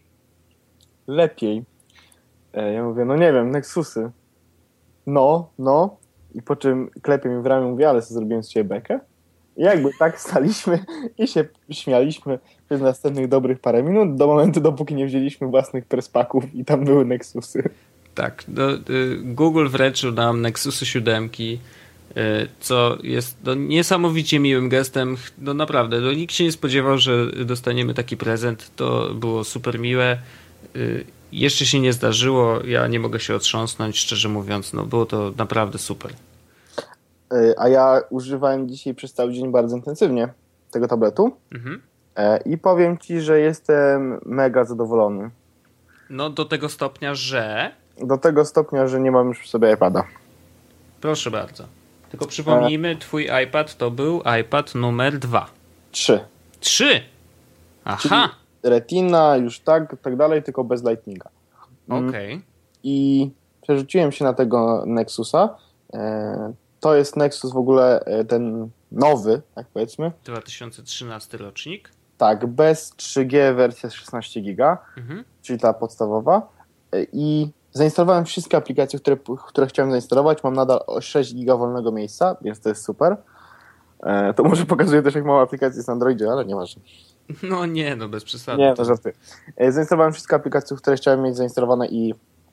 S4: Lepiej. E, ja mówię: no nie wiem, Nexusy. No, no. I po czym klepie mi w ramię, mówię: ale co, zrobiłem z ciebie bekę? I jakby tak staliśmy i się śmialiśmy przez następnych dobrych parę minut, do momentu, dopóki nie wzięliśmy własnych prespaków i tam były Nexusy.
S2: Tak, no, y, Google wręczył nam Nexusy siedem, y, co jest no, niesamowicie miłym gestem. No naprawdę, no, nikt się nie spodziewał, że dostaniemy taki prezent. To było super miłe. Y, jeszcze się nie zdarzyło. Ja nie mogę się otrząsnąć, szczerze mówiąc. No, było to naprawdę super.
S4: E, a ja używałem dzisiaj przez cały dzień bardzo intensywnie tego tabletu
S2: Mhm.
S4: e, i powiem ci, że jestem mega zadowolony.
S2: No do tego stopnia, że...
S4: Do tego stopnia, że nie mam już przy sobie iPada.
S2: Proszę bardzo. Tylko przypomnijmy, twój iPad to był iPad numer dwa.
S4: Trzy.
S2: Trzy! Aha!
S4: Retina, już tak, tak dalej, tylko bez Lightninga. Mm,
S2: Okej.
S4: I przerzuciłem się na tego Nexusa. E, to jest Nexus w ogóle e, ten nowy, tak powiedzmy.
S2: dwa tysiące trzynasty rocznik.
S4: Tak, bez trzy G wersja szesnaście giga,
S2: Mhm.
S4: czyli ta podstawowa. E, I zainstalowałem wszystkie aplikacje, które, które chciałem zainstalować. Mam nadal o sześć giga wolnego miejsca, więc to jest super. E, to może pokazuje też, jak mało aplikacji jest na Androidzie, ale nieważne.
S2: No nie, no bez przesady.
S4: Nie, to żarty. E, Zainstalowałem wszystkie aplikacje, które chciałem mieć zainstalowane i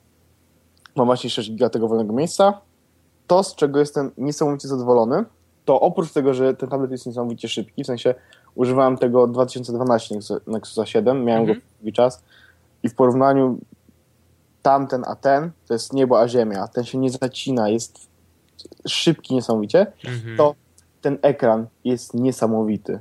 S4: mam właśnie sześć giga tego wolnego miejsca. To, z czego jestem niesamowicie zadowolony, to oprócz tego, że ten tablet jest niesamowicie szybki, w sensie używałem tego dwa tysiące dwanaście Nexusa siedem, miałem
S2: Mhm.
S4: go długi czas i w porównaniu tamten a ten, to jest niebo a ziemia. Ten się nie zacina, jest szybki niesamowicie.
S2: Mhm.
S4: To ten ekran jest niesamowity.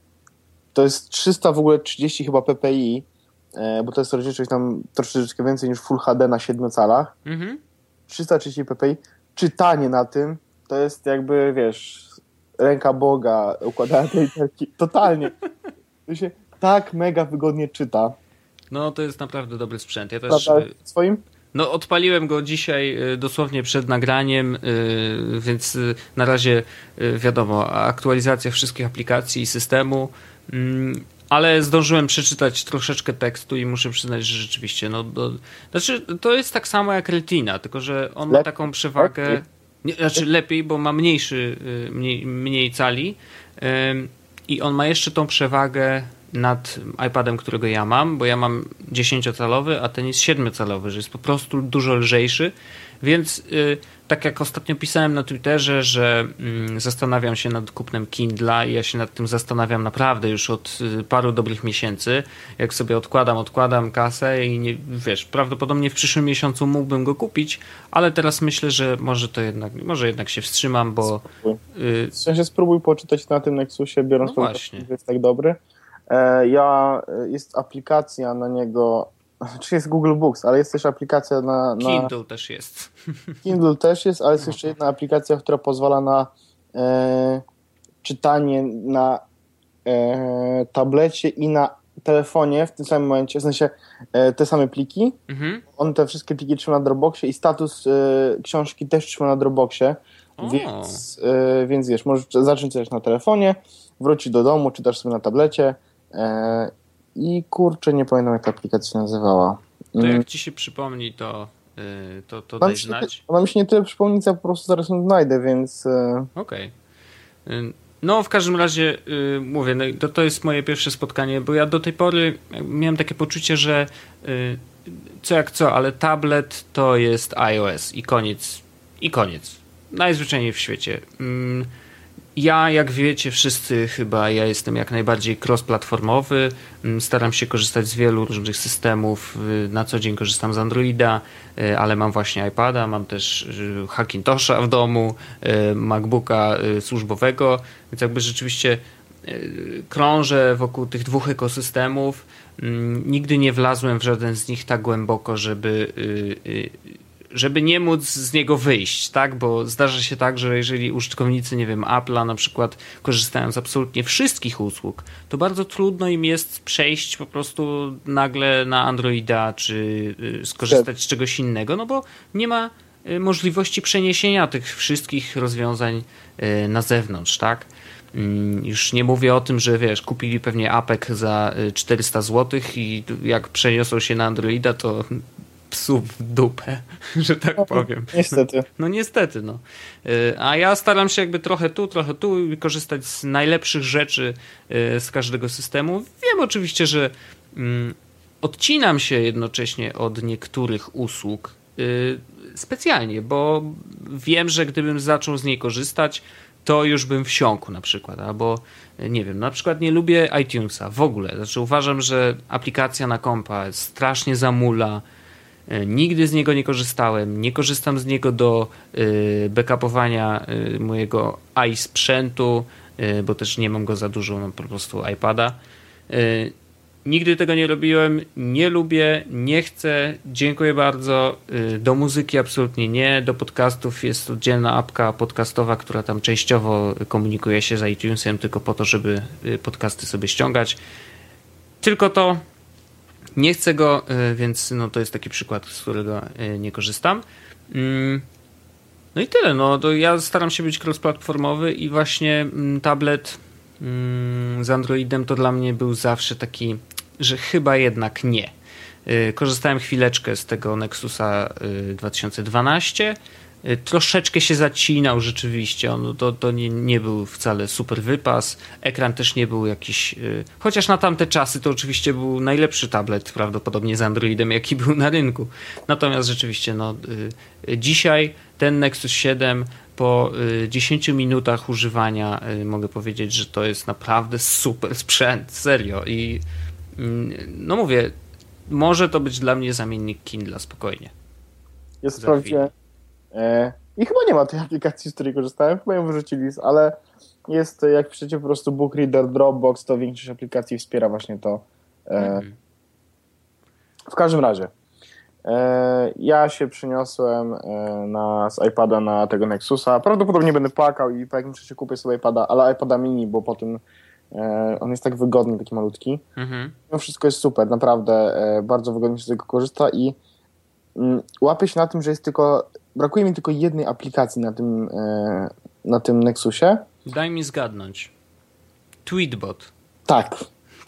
S4: To jest trzysta w ogóle trzydzieści chyba ppi, e, bo to jest rozdzielczość tam troszeczkę więcej niż Full H D na siedmiu calach.
S2: Mhm.
S4: trzysta trzydzieści ppi. Czytanie na tym to jest jakby, wiesz, ręka Boga, układanie tej literki. Totalnie. To się tak mega wygodnie czyta.
S2: No to jest naprawdę dobry sprzęt. Ja też
S4: Prawda?
S2: y,
S4: Swoim?
S2: no, odpaliłem go dzisiaj y, dosłownie przed nagraniem, y, więc y, na razie y, wiadomo, aktualizacja wszystkich aplikacji i systemu, mm, ale zdążyłem przeczytać troszeczkę tekstu i muszę przyznać, że rzeczywiście, no, do, znaczy to jest tak samo jak Retina, tylko że on ma
S4: Lepiej.
S2: taką przewagę,
S4: Lepiej.
S2: nie, znaczy lepiej, bo ma mniejszy, y, mniej, mniej cali ym, i on ma jeszcze tą przewagę nad iPadem, którego ja mam, bo ja mam dziesięciocalowy, a ten jest siedmiocalowy, że jest po prostu dużo lżejszy, więc y, tak jak ostatnio pisałem na Twitterze, że y, zastanawiam się nad kupnem Kindla i ja się nad tym zastanawiam naprawdę już od y, paru dobrych miesięcy, jak sobie odkładam, odkładam kasę i nie, wiesz, prawdopodobnie w przyszłym miesiącu mógłbym go kupić, ale teraz myślę, że może to jednak, może jednak się wstrzymam, bo...
S4: Y, w sensie spróbuj poczytać na tym Nexusie, biorąc
S2: no
S4: pod uwagę, że jest tak dobry. E, ja, jest aplikacja na niego, czy jest Google Books, ale jest też aplikacja na... na...
S2: Kindle też jest.
S4: Kindle też jest, ale jest jeszcze jedna aplikacja, która pozwala na e, czytanie na e, tablecie i na telefonie w tym samym momencie, w sensie e, te same pliki. Mhm. On te wszystkie pliki trzyma na Dropboxie i status e, książki też trzyma na Dropboxie, więc, e, więc wiesz, możesz zacząć coś na telefonie, wrócić do domu, czytasz sobie na tablecie e, i kurczę, nie pamiętam jak ta aplikacja się nazywała.
S2: To jak ci się przypomni, to to, to daj znać.
S4: Ona mi się nie tyle przypomnieć, ja po prostu zaraz ją znajdę, więc...
S2: Okej. Okay. No w każdym razie yy, mówię, no, to, to jest moje pierwsze spotkanie, bo ja do tej pory miałem takie poczucie, że yy, co jak co, ale tablet to jest iOS i koniec. I koniec. Najzwyczajniej w świecie. Yy, Ja, jak wiecie wszyscy chyba, ja jestem jak najbardziej cross-platformowy, staram się korzystać z wielu różnych systemów, na co dzień korzystam z Androida, ale mam właśnie iPada, mam też Hackintosha w domu, MacBooka służbowego, więc jakby rzeczywiście krążę wokół tych dwóch ekosystemów. Nigdy nie wlazłem w żaden z nich tak głęboko, żeby żeby nie móc z niego wyjść, tak? Bo zdarza się tak, że jeżeli użytkownicy, nie wiem, Apple'a na przykład korzystają z absolutnie wszystkich usług, to bardzo trudno im jest przejść po prostu nagle na Androida, czy skorzystać z czegoś innego, no bo nie ma możliwości przeniesienia tych wszystkich rozwiązań na zewnątrz, tak? Już nie mówię o tym, że wiesz, kupili pewnie Apek za czterysta złotych i jak przeniosą się na Androida, to psu w dupę, że tak no, powiem.
S4: Niestety.
S2: No niestety, no. A ja staram się jakby trochę tu, trochę tu i korzystać z najlepszych rzeczy z każdego systemu. Wiem oczywiście, że mm, odcinam się jednocześnie od niektórych usług y, specjalnie, bo wiem, że gdybym zaczął z niej korzystać, to już bym wsiąkł na przykład, albo nie wiem, na przykład nie lubię iTunesa w ogóle. Znaczy uważam, że aplikacja na kompa strasznie zamula. Nigdy z niego nie korzystałem. Nie korzystam z niego do y, backupowania y, mojego iSprzętu, y, bo też nie mam go za dużo, mam po prostu iPada. Y, nigdy tego nie robiłem, nie lubię, nie chcę. Dziękuję bardzo. Y, do muzyki absolutnie nie. Do podcastów jest oddzielna apka podcastowa, która tam częściowo komunikuje się z iTunesem tylko po to, żeby podcasty sobie ściągać. Tylko to. Nie chcę go, więc no to jest taki przykład, z którego nie korzystam. No i tyle. No, to ja staram się być cross-platformowy i właśnie tablet z Androidem to dla mnie był zawsze taki, że chyba jednak nie. Korzystałem chwileczkę z tego Nexusa dwa tysiące dwunastego. Troszeczkę się zacinał rzeczywiście, on, to, to nie, nie był wcale super wypas, ekran też nie był jakiś, chociaż na tamte czasy to oczywiście był najlepszy tablet prawdopodobnie z Androidem, jaki był na rynku. Natomiast rzeczywiście no, dzisiaj ten Nexus siedem po dziesięciu minutach używania mogę powiedzieć, że to jest naprawdę super sprzęt, serio. I no mówię, może to być dla mnie zamiennik Kindla spokojnie.
S4: Ja sprawdziłem. I chyba nie ma tej aplikacji, z której korzystałem, chyba ją wyrzucili, ale jest, jak piszecie po prostu Book Reader, Dropbox, to większość aplikacji wspiera właśnie to. Mm. W każdym razie, ja się przyniosłem na, z iPada na tego Nexusa. Prawdopodobnie będę płakał i po jakimś czasie kupię sobie iPada, ale iPada mini, bo po tym on jest tak wygodny, taki malutki. Mm-hmm. No wszystko jest super, naprawdę bardzo wygodnie się z tego korzysta i łapię się na tym, że jest tylko brakuje mi tylko jednej aplikacji na tym, na tym Nexusie.
S2: Daj mi zgadnąć. Tweetbot.
S4: Tak.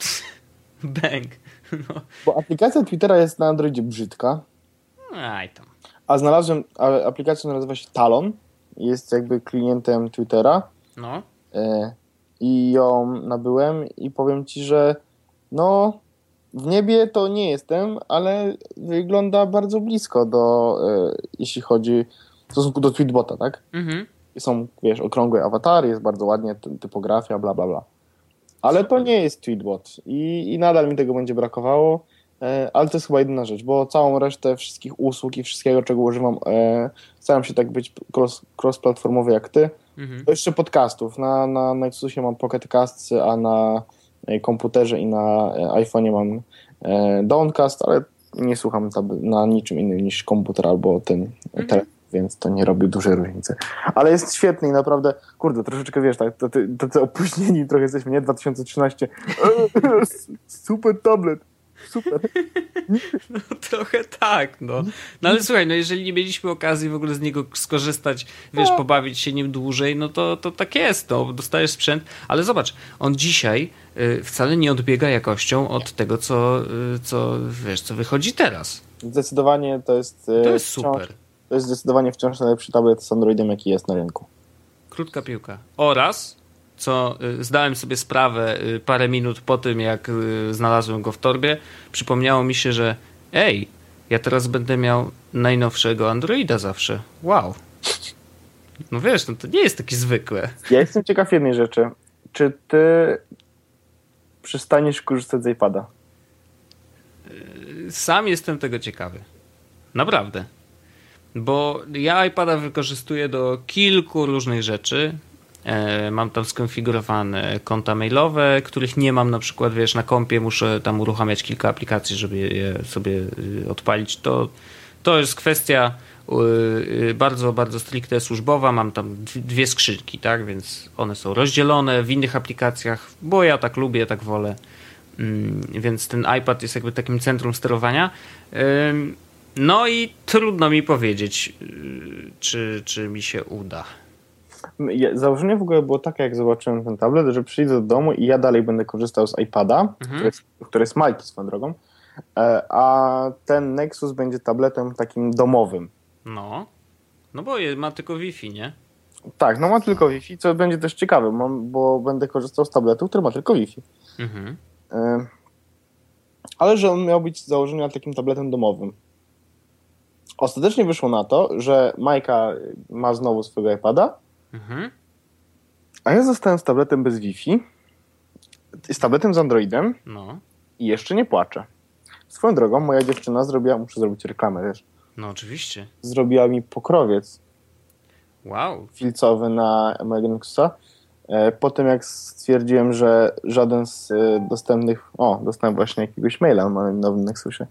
S2: Bang. No.
S4: Bo aplikacja Twittera jest na Androidzie brzydka.
S2: Aj tam.
S4: A znalazłem aplikację, która nazywa się Talon. Jest jakby klientem Twittera.
S2: No.
S4: I ją nabyłem i powiem ci, że No, w niebie to nie jestem, ale wygląda bardzo blisko do, e, jeśli chodzi w stosunku do Tweetbota, tak?
S2: Mhm.
S4: Są, wiesz, okrągłe awatary, jest bardzo ładnie, ty- typografia, bla, bla, bla. Ale to nie jest Tweetbot i, i nadal mi tego będzie brakowało, e, ale to jest chyba jedyna rzecz, bo całą resztę wszystkich usług i wszystkiego, czego używam, e, staram się tak być cross, cross-platformowy jak ty.
S2: Mhm.
S4: To jeszcze podcastów. Na, na Nexusie mam Pocket Casts, a na e, komputerze i na e, iPhone'ie mam e, Downcast, ale nie słucham tab- na niczym innym niż komputer albo ten
S2: Mhm.
S4: telefon, więc to nie robi dużej różnicy. Ale jest świetny i naprawdę, kurde, troszeczkę wiesz, tak, tacy, tacy opóźnieni trochę jesteśmy, nie? dwa tysiące trzynasty. Eee, super tablet, super.
S2: No trochę tak, no. No ale słuchaj, no jeżeli nie mieliśmy okazji w ogóle z niego skorzystać, wiesz, pobawić się nim dłużej, no to, to tak jest, no. Dostajesz sprzęt, ale zobacz, on dzisiaj y, wcale nie odbiega jakością od tego, co, y, co, wiesz, co wychodzi teraz.
S4: Zdecydowanie to jest... e,
S2: To jest
S4: wciąż,
S2: super.
S4: to jest zdecydowanie wciąż najlepszy tablet z Androidem, jaki jest na rynku.
S2: Krótka piłka. Oraz, co y, zdałem sobie sprawę y, parę minut po tym, jak y, znalazłem go w torbie, przypomniało mi się, że ej, ja teraz będę miał najnowszego Androida zawsze. Wow. No wiesz, no to nie jest takie zwykłe.
S4: Ja jestem ciekaw jednej rzeczy. Czy ty przestaniesz korzystać z iPada?
S2: Sam jestem tego ciekawy. Naprawdę. Bo ja iPada wykorzystuję do kilku różnych rzeczy. E, mam tam skonfigurowane konta mailowe, których nie mam na przykład, wiesz, na kompie. Muszę tam uruchamiać kilka aplikacji, żeby je sobie y, odpalić. To, to jest kwestia y, y, bardzo, bardzo stricte służbowa. Mam tam dwie, dwie skrzynki, tak? Więc one są rozdzielone w innych aplikacjach, bo ja tak lubię, tak wolę. Mm, więc ten iPad jest jakby takim centrum sterowania. Ym, No i trudno mi powiedzieć, yy, czy, czy mi się uda.
S4: Ja- Założenie w ogóle było takie, jak zobaczyłem ten tablet, że przyjdę do domu i ja dalej będę korzystał z iPada,
S2: Mhm.
S4: który, jest, który jest Majki swoją drogą, e, a ten Nexus będzie tabletem takim domowym.
S2: No, no bo je, ma tylko Wi-Fi, nie?
S4: Tak, no ma tylko Wi-Fi, co będzie też ciekawe, mam, bo będę korzystał z tabletu, który ma tylko Wi-Fi.
S2: Mhm.
S4: E, ale że on miał być z założenia takim tabletem domowym. Ostatecznie wyszło na to, że Majka ma znowu swojego iPada,
S2: Mhm.
S4: a ja zostałem z tabletem bez Wi-Fi, z tabletem z Androidem
S2: No,
S4: i jeszcze nie płaczę. Swoją drogą, moja dziewczyna zrobiła, muszę zrobić reklamę, wiesz,
S2: no oczywiście.
S4: zrobiła mi pokrowiec
S2: Wow.
S4: filcowy na mojego Nexusa. E, Po tym jak stwierdziłem, że żaden z e, dostępnych, o, dostałem właśnie jakiegoś maila na moim nowym Nexusie,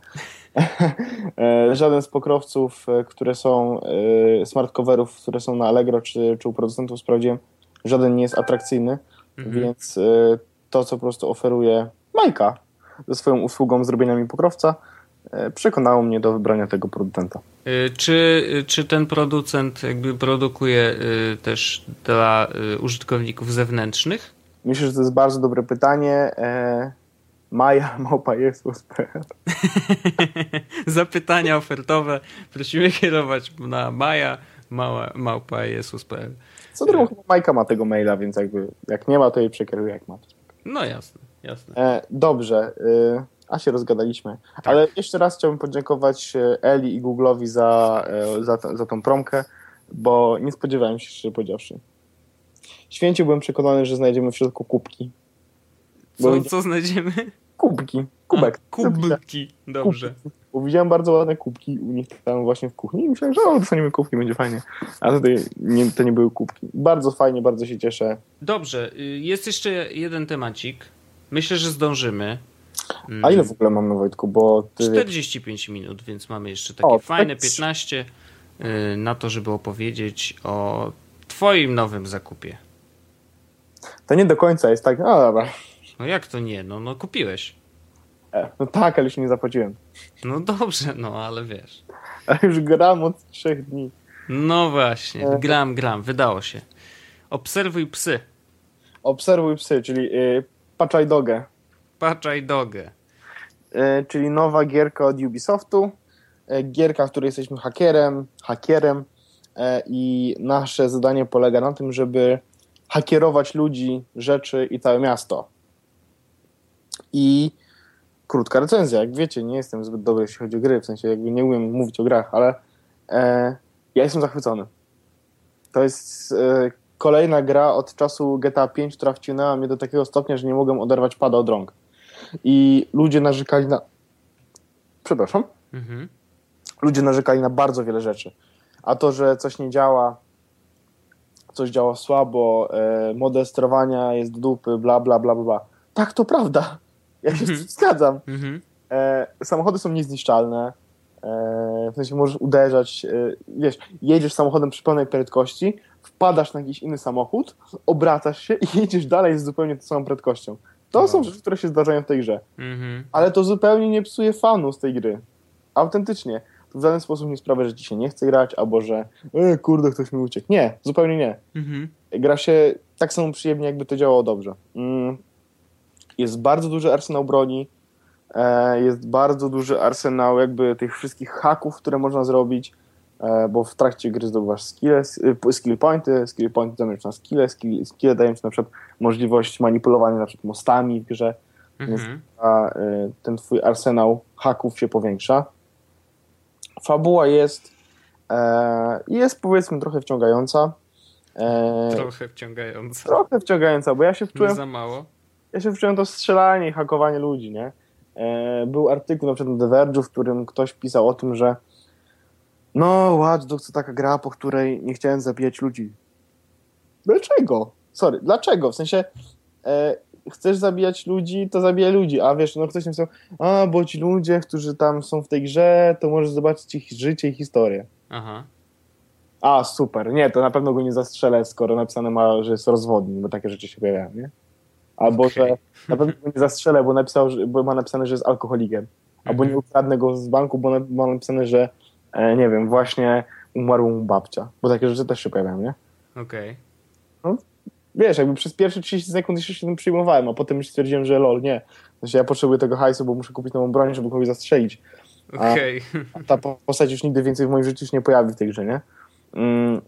S4: E, żaden z pokrowców, e, które są, e, smart coverów, które są na Allegro czy, czy u producentów sprawdziłem, żaden nie jest atrakcyjny,
S2: Mhm.
S4: więc e, to, co po prostu oferuje Majka ze swoją usługą zrobienia mi pokrowca, e, przekonało mnie do wybrania tego producenta.
S2: Y, Czy, czy ten producent jakby produkuje y, też dla y, użytkowników zewnętrznych?
S4: Myślę, że to jest bardzo dobre pytanie. E, Maja małpa jest U S P.
S2: Zapytania ofertowe prosimy kierować na maja mała, małpa jesus kropka p l.
S4: Co drugą chyba Majka ma tego maila, więc jakby jak nie ma, to jej przekieruję jak ma.
S2: No jasne, jasne.
S4: E, dobrze, e, a się rozgadaliśmy. Ale jeszcze raz chciałbym podziękować e, Eli i Google'owi za, e, za, ta- za tą promkę, bo nie spodziewałem się, szczerze powiedziawszy. Święcie byłem przekonany, że znajdziemy w środku kubki.
S2: Co, co znajdziemy?
S4: Kubki, kubek.
S2: A, kubki, dobrze.
S4: Bo widziałem bardzo ładne kubki u nich tam właśnie w kuchni i myślałem, że o, dostaniemy kubki, będzie fajnie. A tutaj nie, to nie były kubki. Bardzo fajnie, bardzo się cieszę.
S2: Dobrze, y, jest jeszcze jeden temacik. Myślę, że zdążymy. Mm,
S4: A ile w ogóle mamy, Wojtku? Bo ty...
S2: czterdzieści pięć minut, więc mamy jeszcze takie
S4: O,
S2: fajne
S4: tak.
S2: piętnaście y, na to, żeby opowiedzieć o twoim nowym zakupie.
S4: To nie do końca jest tak, no dobra.
S2: No jak to nie? No, no kupiłeś.
S4: E, No tak, ale już nie zapłaciłem.
S2: No dobrze, no ale wiesz.
S4: Ale już gram od trzech dni.
S2: No właśnie, gram, gram, wydało się. Obserwuj psy.
S4: Obserwuj psy, czyli y, Paczaj Dogę,
S2: Paczaj dogę.
S4: y, czyli nowa gierka od Ubisoftu. Y, gierka, w której jesteśmy hakerem, hakierem y, i nasze zadanie polega na tym, żeby hakierować ludzi, rzeczy i całe miasto. I krótka recenzja. Jak wiecie, nie jestem zbyt dobry, jeśli chodzi o gry, w sensie jakby nie umiem mówić o grach, ale e, ja jestem zachwycony. To jest e, kolejna gra od czasu G T A pięć, która wciągnęła mnie do takiego stopnia, że nie mogłem oderwać pada od rąk. I ludzie narzekali na... Przepraszam.
S2: Mhm.
S4: Ludzie narzekali na bardzo wiele rzeczy. A to, że coś nie działa, coś działa słabo, e, model sterowania jest do dupy, bla, bla, bla, bla. Tak, to prawda. Ja się z tym zgadzam.
S2: Mhm.
S4: E, samochody są niezniszczalne. E, w sensie możesz uderzać, e, wiesz, jedziesz samochodem przy pełnej prędkości, wpadasz na jakiś inny samochód, obracasz się i jedziesz dalej z zupełnie tą samą prędkością. To
S2: No.
S4: są rzeczy, które się zdarzają w tej grze.
S2: Mhm.
S4: Ale to zupełnie nie psuje fanu z tej gry. Autentycznie. To w żaden sposób nie sprawia, że ci się nie chce grać, albo że e, kurde, ktoś mi uciekł. Nie, zupełnie nie.
S2: Mhm.
S4: Gra się tak samo przyjemnie, jakby to działało dobrze. Mm. Jest bardzo duży arsenał broni, e, jest bardzo duży arsenał jakby tych wszystkich haków, które można zrobić, e, bo w trakcie gry zdobywasz skille, skill pointy, skill pointy dają ci na skille, skill, skille dają ci na przykład możliwość manipulowania na przykład mostami w grze, więc
S2: Mhm.
S4: a, e, ten twój arsenał haków się powiększa. Fabuła jest e, jest powiedzmy trochę wciągająca. E,
S2: Trochę wciągające.
S4: trochę wciągająca, bo ja się
S2: Nie
S4: wczułem
S2: za mało.
S4: Ja się wczułem to strzelanie i hakowanie ludzi, nie? E, był artykuł na przykład na The Verge'u, w którym ktoś pisał o tym, że no, Watch Dogs to taka gra, po której nie chciałem zabijać ludzi. Dlaczego? Sorry, dlaczego? W sensie e, chcesz zabijać ludzi, to zabijaj ludzi, a wiesz, no ktoś napisał, a bo ci ludzie, którzy tam są w tej grze, to możesz zobaczyć ich życie i historię.
S2: Aha.
S4: A, super, nie, to na pewno go nie zastrzelę, skoro napisane ma, że jest rozwodni, bo takie rzeczy się pojawiają, nie? Albo,
S2: Okay.
S4: że na pewno go nie zastrzelę, bo, napisał, że, bo ma napisane, że jest alkoholikiem. Albo nie ukradnę go z banku, bo na, ma napisane, że e, nie wiem, właśnie umarła mu babcia. Bo takie rzeczy też się pojawiają, nie?
S2: Okej.
S4: Wiesz, jakby przez pierwsze trzydzieści sekund jeszcze się tym przyjmowałem, a potem już stwierdziłem, że lol, nie. W sensie ja potrzebuję tego hajsu, bo muszę kupić nową broń, żeby kogoś zastrzelić. A,
S2: Okej.
S4: a ta postać już nigdy więcej w moim życiu się nie pojawi w tej grze, nie? Mm.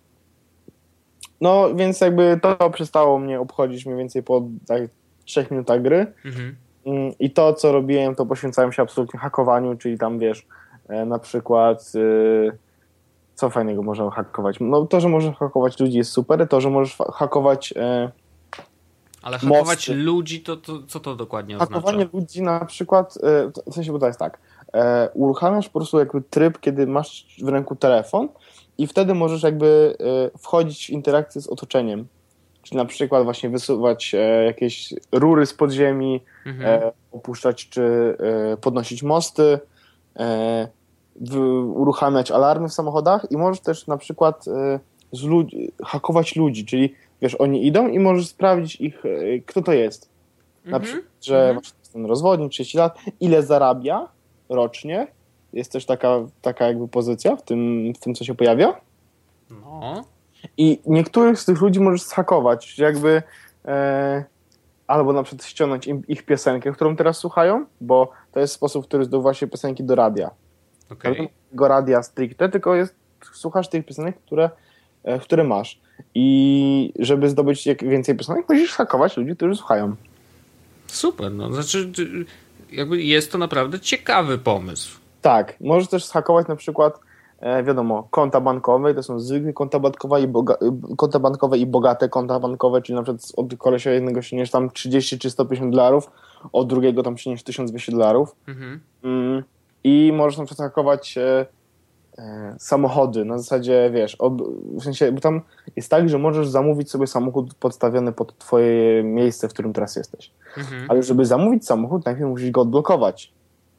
S4: No, więc jakby to przestało mnie obchodzić mniej więcej po tak, trzech minutach gry.
S2: Mhm.
S4: Mm, I to, co robiłem, to poświęcałem się absolutnie hakowaniu, czyli tam, wiesz, e, na przykład y, co fajnego można hakować? No to, że możesz hakować ludzi jest super, to, że możesz fa- hakować e,
S2: Ale hakować
S4: mosty.
S2: ludzi, to, to co to dokładnie oznacza?
S4: Hakowanie ludzi na przykład, e, w sensie, bo to jest tak, e, uruchamiasz po prostu jakby tryb, kiedy masz w ręku telefon i wtedy możesz jakby e, wchodzić w interakcję z otoczeniem. Czyli na przykład właśnie wysuwać e, jakieś rury z podziemi,
S2: Mhm.
S4: e, opuszczać czy e, podnosić mosty, e, w, uruchamiać alarmy w samochodach i możesz też na przykład e, z ludzi, hakować ludzi, czyli wiesz, oni idą i możesz sprawdzić ich, e, kto to jest. Na
S2: Mhm.
S4: przykład, że
S2: Mhm.
S4: masz ten rozwodnik, trzydzieści lat, ile zarabia rocznie. Jest też taka, taka jakby pozycja w tym, w tym, co się pojawia.
S2: No.
S4: I niektórych z tych ludzi możesz zhakować, jakby e, albo na przykład ściągnąć im, ich piosenkę, którą teraz słuchają, bo to jest sposób, który zdobywa się piosenki do radia.
S2: Okej.
S4: Okay. Go radia stricte, tylko jest, słuchasz tych piosenek, które, e, które masz. I żeby zdobyć jak więcej piosenek, musisz hakować ludzi, którzy słuchają.
S2: Super, no. Znaczy, ty- jakby jest to naprawdę ciekawy pomysł.
S4: Tak, możesz też zhakować na przykład, e, wiadomo, konta bankowe, to są zwykłe konta bankowe i, boga- konta bankowe i bogate konta bankowe, czyli na przykład od kolesia jednego silniesz tam trzydzieści czy sto pięćdziesiąt dolarów, od drugiego tam silniesz tysiąc dwieście dolarów.
S2: Mhm.
S4: Mm, I możesz na przykład hakować e, e, samochody, na zasadzie, wiesz, ob, w sensie, bo tam jest tak, że możesz zamówić sobie samochód podstawiony pod twoje miejsce, w którym teraz jesteś.
S2: Mhm.
S4: Ale żeby zamówić samochód, najpierw musisz go odblokować.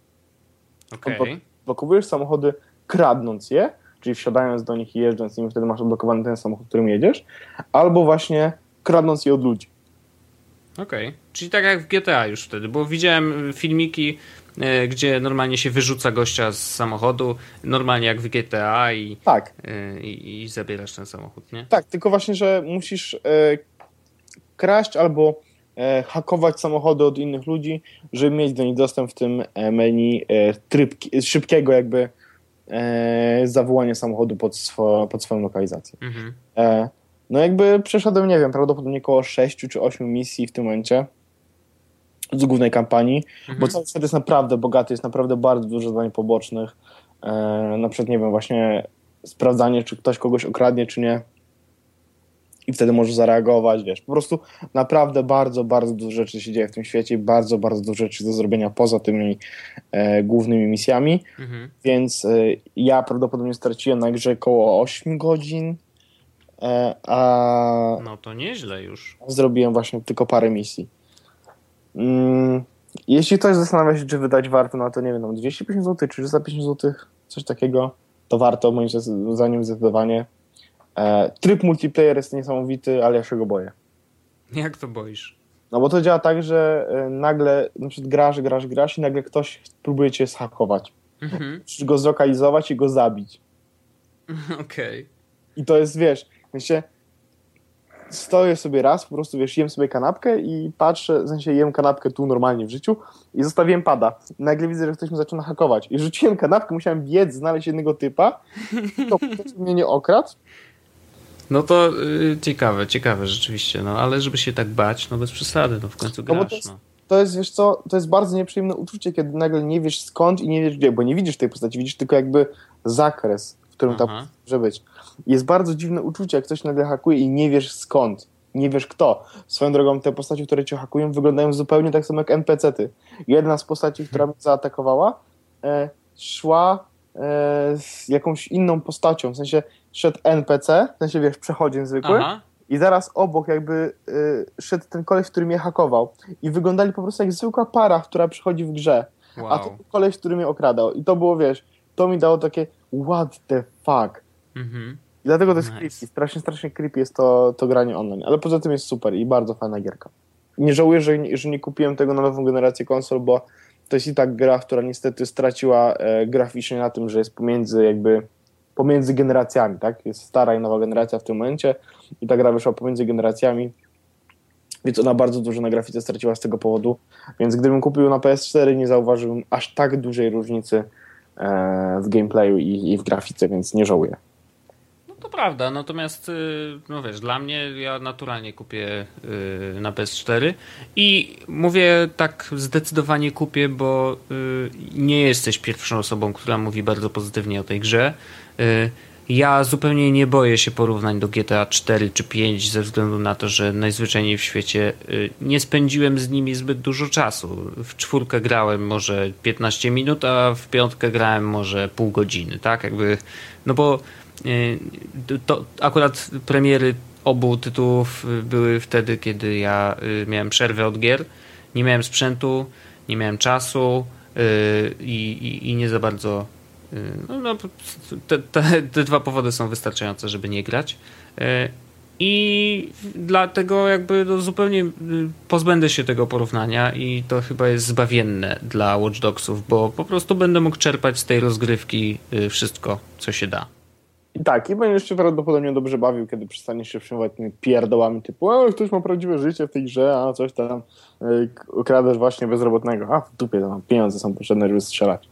S2: Okej.
S4: Blokujesz samochody kradnąc je, czyli wsiadając do nich i jeżdżąc nimi, wtedy masz odblokowany ten samochód, którym jedziesz, albo właśnie kradnąc je od ludzi.
S2: Okej. Czyli tak jak w G T A już wtedy, bo widziałem filmiki, e, gdzie normalnie się wyrzuca gościa z samochodu, normalnie jak w G T A i,
S4: Tak,
S2: e, i, i zabierasz ten samochód, nie?
S4: tak, tylko właśnie, że musisz e, kraść albo e, hakować samochody od innych ludzi, żeby mieć do nich dostęp w tym e, menu e, tryb szybkiego jakby e, zawołania samochodu pod, swo, pod swoją lokalizację.
S2: Mhm.
S4: E, no jakby przeszedłem, nie wiem, prawdopodobnie około sześciu czy ośmiu misji w tym momencie. z głównej kampanii,
S2: Mhm.
S4: bo cały świat jest naprawdę bogaty, jest naprawdę bardzo dużo zadań pobocznych. E, na przykład, nie wiem, właśnie sprawdzanie, czy ktoś kogoś okradnie, czy nie. I wtedy możesz zareagować, wiesz. Po prostu naprawdę bardzo, bardzo dużo rzeczy się dzieje w tym świecie i bardzo, bardzo dużo rzeczy do zrobienia poza tymi e, głównymi misjami.
S2: Mhm.
S4: Więc e, ja prawdopodobnie straciłem na grze około osiem godzin, e, a
S2: No to nieźle już.
S4: zrobiłem właśnie tylko parę misji. Mm, jeśli ktoś zastanawia się, czy wydać warto na to, nie wiem, tam dwieście pięćdziesiąt złotych, czy trzysta pięćdziesiąt złotych, coś takiego, to warto, moim zdaniem zdecydowanie. E, tryb multiplayer jest niesamowity, ale ja się go boję.
S2: Jak to boisz?
S4: No bo to działa tak, że e, nagle, na przykład grasz, grasz, grasz i nagle ktoś próbuje cię zhakować.
S2: Mhm.
S4: Musisz go zlokalizować i go zabić.
S2: Okej.
S4: I to jest, wiesz, myślę, stoję sobie raz, po prostu, wiesz, jem sobie kanapkę i patrzę, w sensie jem kanapkę tu normalnie w życiu i zostawiłem pada. I nagle widzę, że ktoś mnie zaczyna hakować. I rzuciłem kanapkę, musiałem biec, znaleźć jednego typa, to ktoś mnie nie okradł.
S2: No to y, ciekawe, ciekawe rzeczywiście, no ale żeby się tak bać, no bez przesady, no w końcu
S4: No bo
S2: grasz,
S4: to jest,
S2: no.
S4: to jest, wiesz co, to jest bardzo nieprzyjemne uczucie, kiedy nagle nie wiesz skąd i nie wiesz gdzie, bo nie widzisz tej postaci, widzisz tylko jakby zakres, w którym ta
S2: Aha.
S4: postać może być. Jest bardzo dziwne uczucie, jak ktoś nagle hakuje i nie wiesz skąd, nie wiesz kto. Swoją drogą te postaci, które cię hakują, wyglądają zupełnie tak samo jak en pe ce ty. Jedna z postaci, która mnie zaatakowała, e, szła e, z jakąś inną postacią, w sensie szedł en pe ce, w sensie wiesz, przechodzień zwykły,
S2: Aha.
S4: i zaraz obok jakby y, szedł ten koleś, który mnie hakował. I wyglądali po prostu jak zwykła para, która przychodzi w grze. A to
S2: Wow.
S4: był koleś, który mnie okradał. I to było, wiesz, to mi dało takie what the fuck.
S2: Mhm.
S4: I dlatego to jest
S2: Nice.
S4: creepy. Strasznie, strasznie creepy jest to, to granie online. Ale poza tym jest super i bardzo fajna gierka. Nie żałuję, że, nie- że nie kupiłem tego na nową generację konsol, bo to jest i tak gra, która niestety straciła e, graficznie na tym, że jest pomiędzy jakby pomiędzy generacjami, tak? Jest stara i nowa generacja w tym momencie i ta gra wyszła pomiędzy generacjami, więc ona bardzo dużo na grafice straciła z tego powodu, więc gdybym kupił na pe es cztery, nie zauważyłbym aż tak dużej różnicy e, w gameplayu i, i w grafice, więc nie żałuję.
S2: No to prawda, natomiast y, no wiesz, dla mnie ja naturalnie kupię y, na pe es cztery i mówię tak zdecydowanie kupię, bo y, nie jesteś pierwszą osobą, która mówi bardzo pozytywnie o tej grze. Y, Ja zupełnie nie boję się porównań do G T A cztery czy pięć ze względu na to, że najzwyczajniej w świecie y, nie spędziłem z nimi zbyt dużo czasu. W czwórkę grałem może piętnaście minut, a w piątkę grałem może pół godziny, tak? Jakby, no bo y, to akurat premiery obu tytułów były wtedy, kiedy ja y, miałem przerwę od gier, nie miałem sprzętu, nie miałem czasu y, i, i, i nie za bardzo. No, no, te, te, te dwa powody są wystarczające, żeby nie grać. I dlatego jakby no zupełnie pozbędę się tego porównania i to chyba jest zbawienne dla Watch Dogsów, bo po prostu będę mógł czerpać z tej rozgrywki wszystko, co się da.
S4: I tak, i będziesz się prawdopodobnie dobrze bawił, kiedy przestaniesz się przejmować tymi pierdołami typu, o, ktoś ma prawdziwe życie w tej grze, a coś tam yy, ukradasz właśnie bezrobotnego. A w dupie, tam pieniądze są potrzebne, żeby strzelać.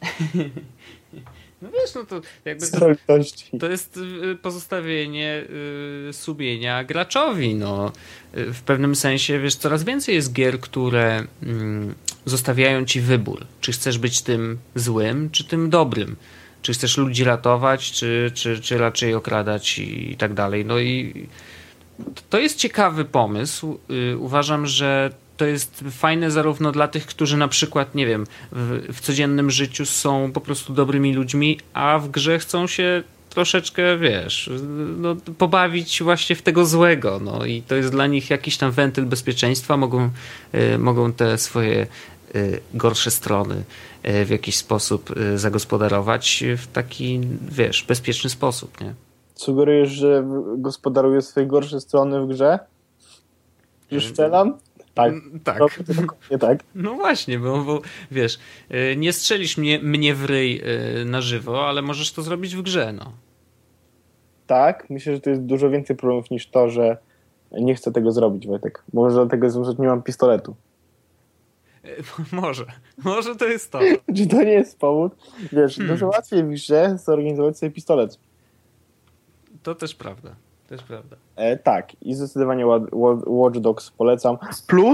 S2: No wiesz, no to jakby
S4: Z realitości.
S2: to jest pozostawienie y, sumienia graczowi, no. Y, W pewnym sensie, wiesz, coraz więcej jest gier, które mm, zostawiają ci wybór. Czy chcesz być tym złym, czy tym dobrym? Czy chcesz ludzi ratować, czy, czy, czy raczej okradać i, i tak dalej. No i to jest ciekawy pomysł. Y, Uważam, że to jest fajne zarówno dla tych, którzy na przykład, nie wiem, w, w codziennym życiu są po prostu dobrymi ludźmi, a w grze chcą się troszeczkę, wiesz, no, pobawić właśnie w tego złego. No i to jest dla nich jakiś tam wentyl bezpieczeństwa. Mogą, y, mogą te swoje y, gorsze strony y, w jakiś sposób y, zagospodarować w taki, wiesz, bezpieczny sposób, nie?
S4: Sugerujesz, że gospodaruje swoje gorsze strony w grze? Już strzelam? Tak.
S2: Tak.
S4: Nie tak.
S2: No właśnie, bo, bo wiesz, y, nie strzelisz mnie, mnie w ryj y, na żywo, ale możesz to zrobić w grze, no.
S4: Tak, myślę, że to jest dużo więcej problemów niż to, że nie chcę tego zrobić, Wojtek. Może dlatego, że nie mam pistoletu.
S2: Y, Może, może to jest to.
S4: Czy to nie jest powód? Wiesz,
S2: Hmm.
S4: dużo łatwiej w grze zorganizować sobie pistolet.
S2: To też prawda, też prawda.
S4: E, tak, i zdecydowanie Wa- Wa- Watch Dogs polecam. Plus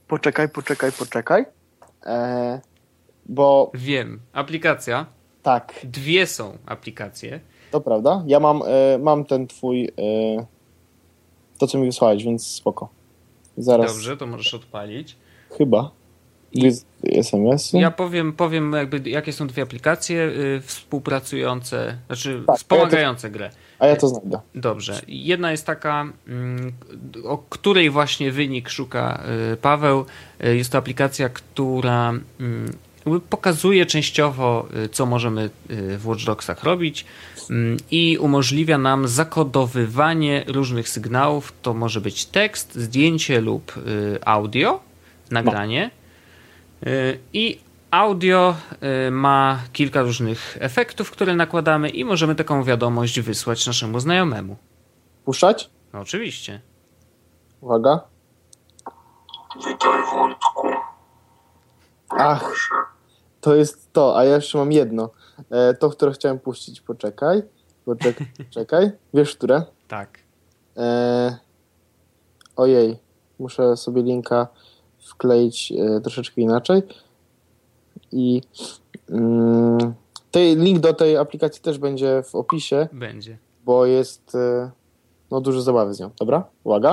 S4: poczekaj, poczekaj, poczekaj. E, bo
S2: Wiem. Aplikacja.
S4: tak,
S2: Dwie są aplikacje.
S4: to prawda. Ja mam, e, mam ten twój, e, to co mi wysłałeś, więc spoko. Zaraz,
S2: Dobrze, to możesz odpalić.
S4: chyba.
S2: I-
S4: Dwie es em esy.
S2: Ja powiem, powiem jakby jakie są dwie aplikacje y, współpracujące, znaczy
S4: Tak,
S2: wspomagające grę.
S4: A ja to znajdę.
S2: Dobrze. Jedna jest taka, mm, o której właśnie wynik szuka y, Paweł. Y, Jest to aplikacja, która mm, jakby pokazuje częściowo, y, co możemy y, w Watch Dogsach robić mm, i umożliwia nam zakodowywanie różnych sygnałów. To może być tekst, zdjęcie lub y, audio, nagranie. Y, I audio y, ma kilka różnych efektów, które nakładamy i możemy taką wiadomość wysłać naszemu znajomemu.
S4: Puszczać?
S2: No, oczywiście.
S4: Uwaga.
S3: Witaj, Wojtku.
S4: Ach, to jest to, a ja jeszcze mam jedno. E, to, które chciałem puścić. Poczekaj. Poczekaj, poczekaj. Wiesz, które?
S2: Tak.
S4: E, ojej, muszę sobie linka wkleić e, troszeczkę inaczej. I mm, ten link do tej aplikacji też będzie w opisie,
S2: Będzie.
S4: bo jest e, no dużo zabawy z nią. Dobra? Uwaga.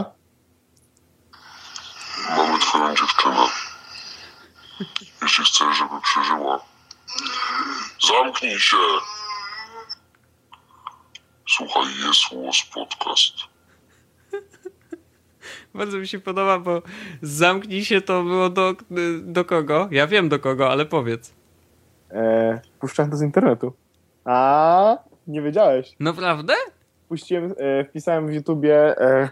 S3: Mamy twoją dziewczynę. Jeśli chcesz, żeby przeżyła, zamknij się. Słuchaj, jest Łos Podcast.
S2: Bardzo mi się podoba, bo zamknij się to było do, do kogo? Ja wiem do kogo, ale powiedz.
S4: E, puszczałem to z internetu. A nie wiedziałeś.
S2: Naprawdę?
S4: Puściłem, e, wpisałem w YouTubie e,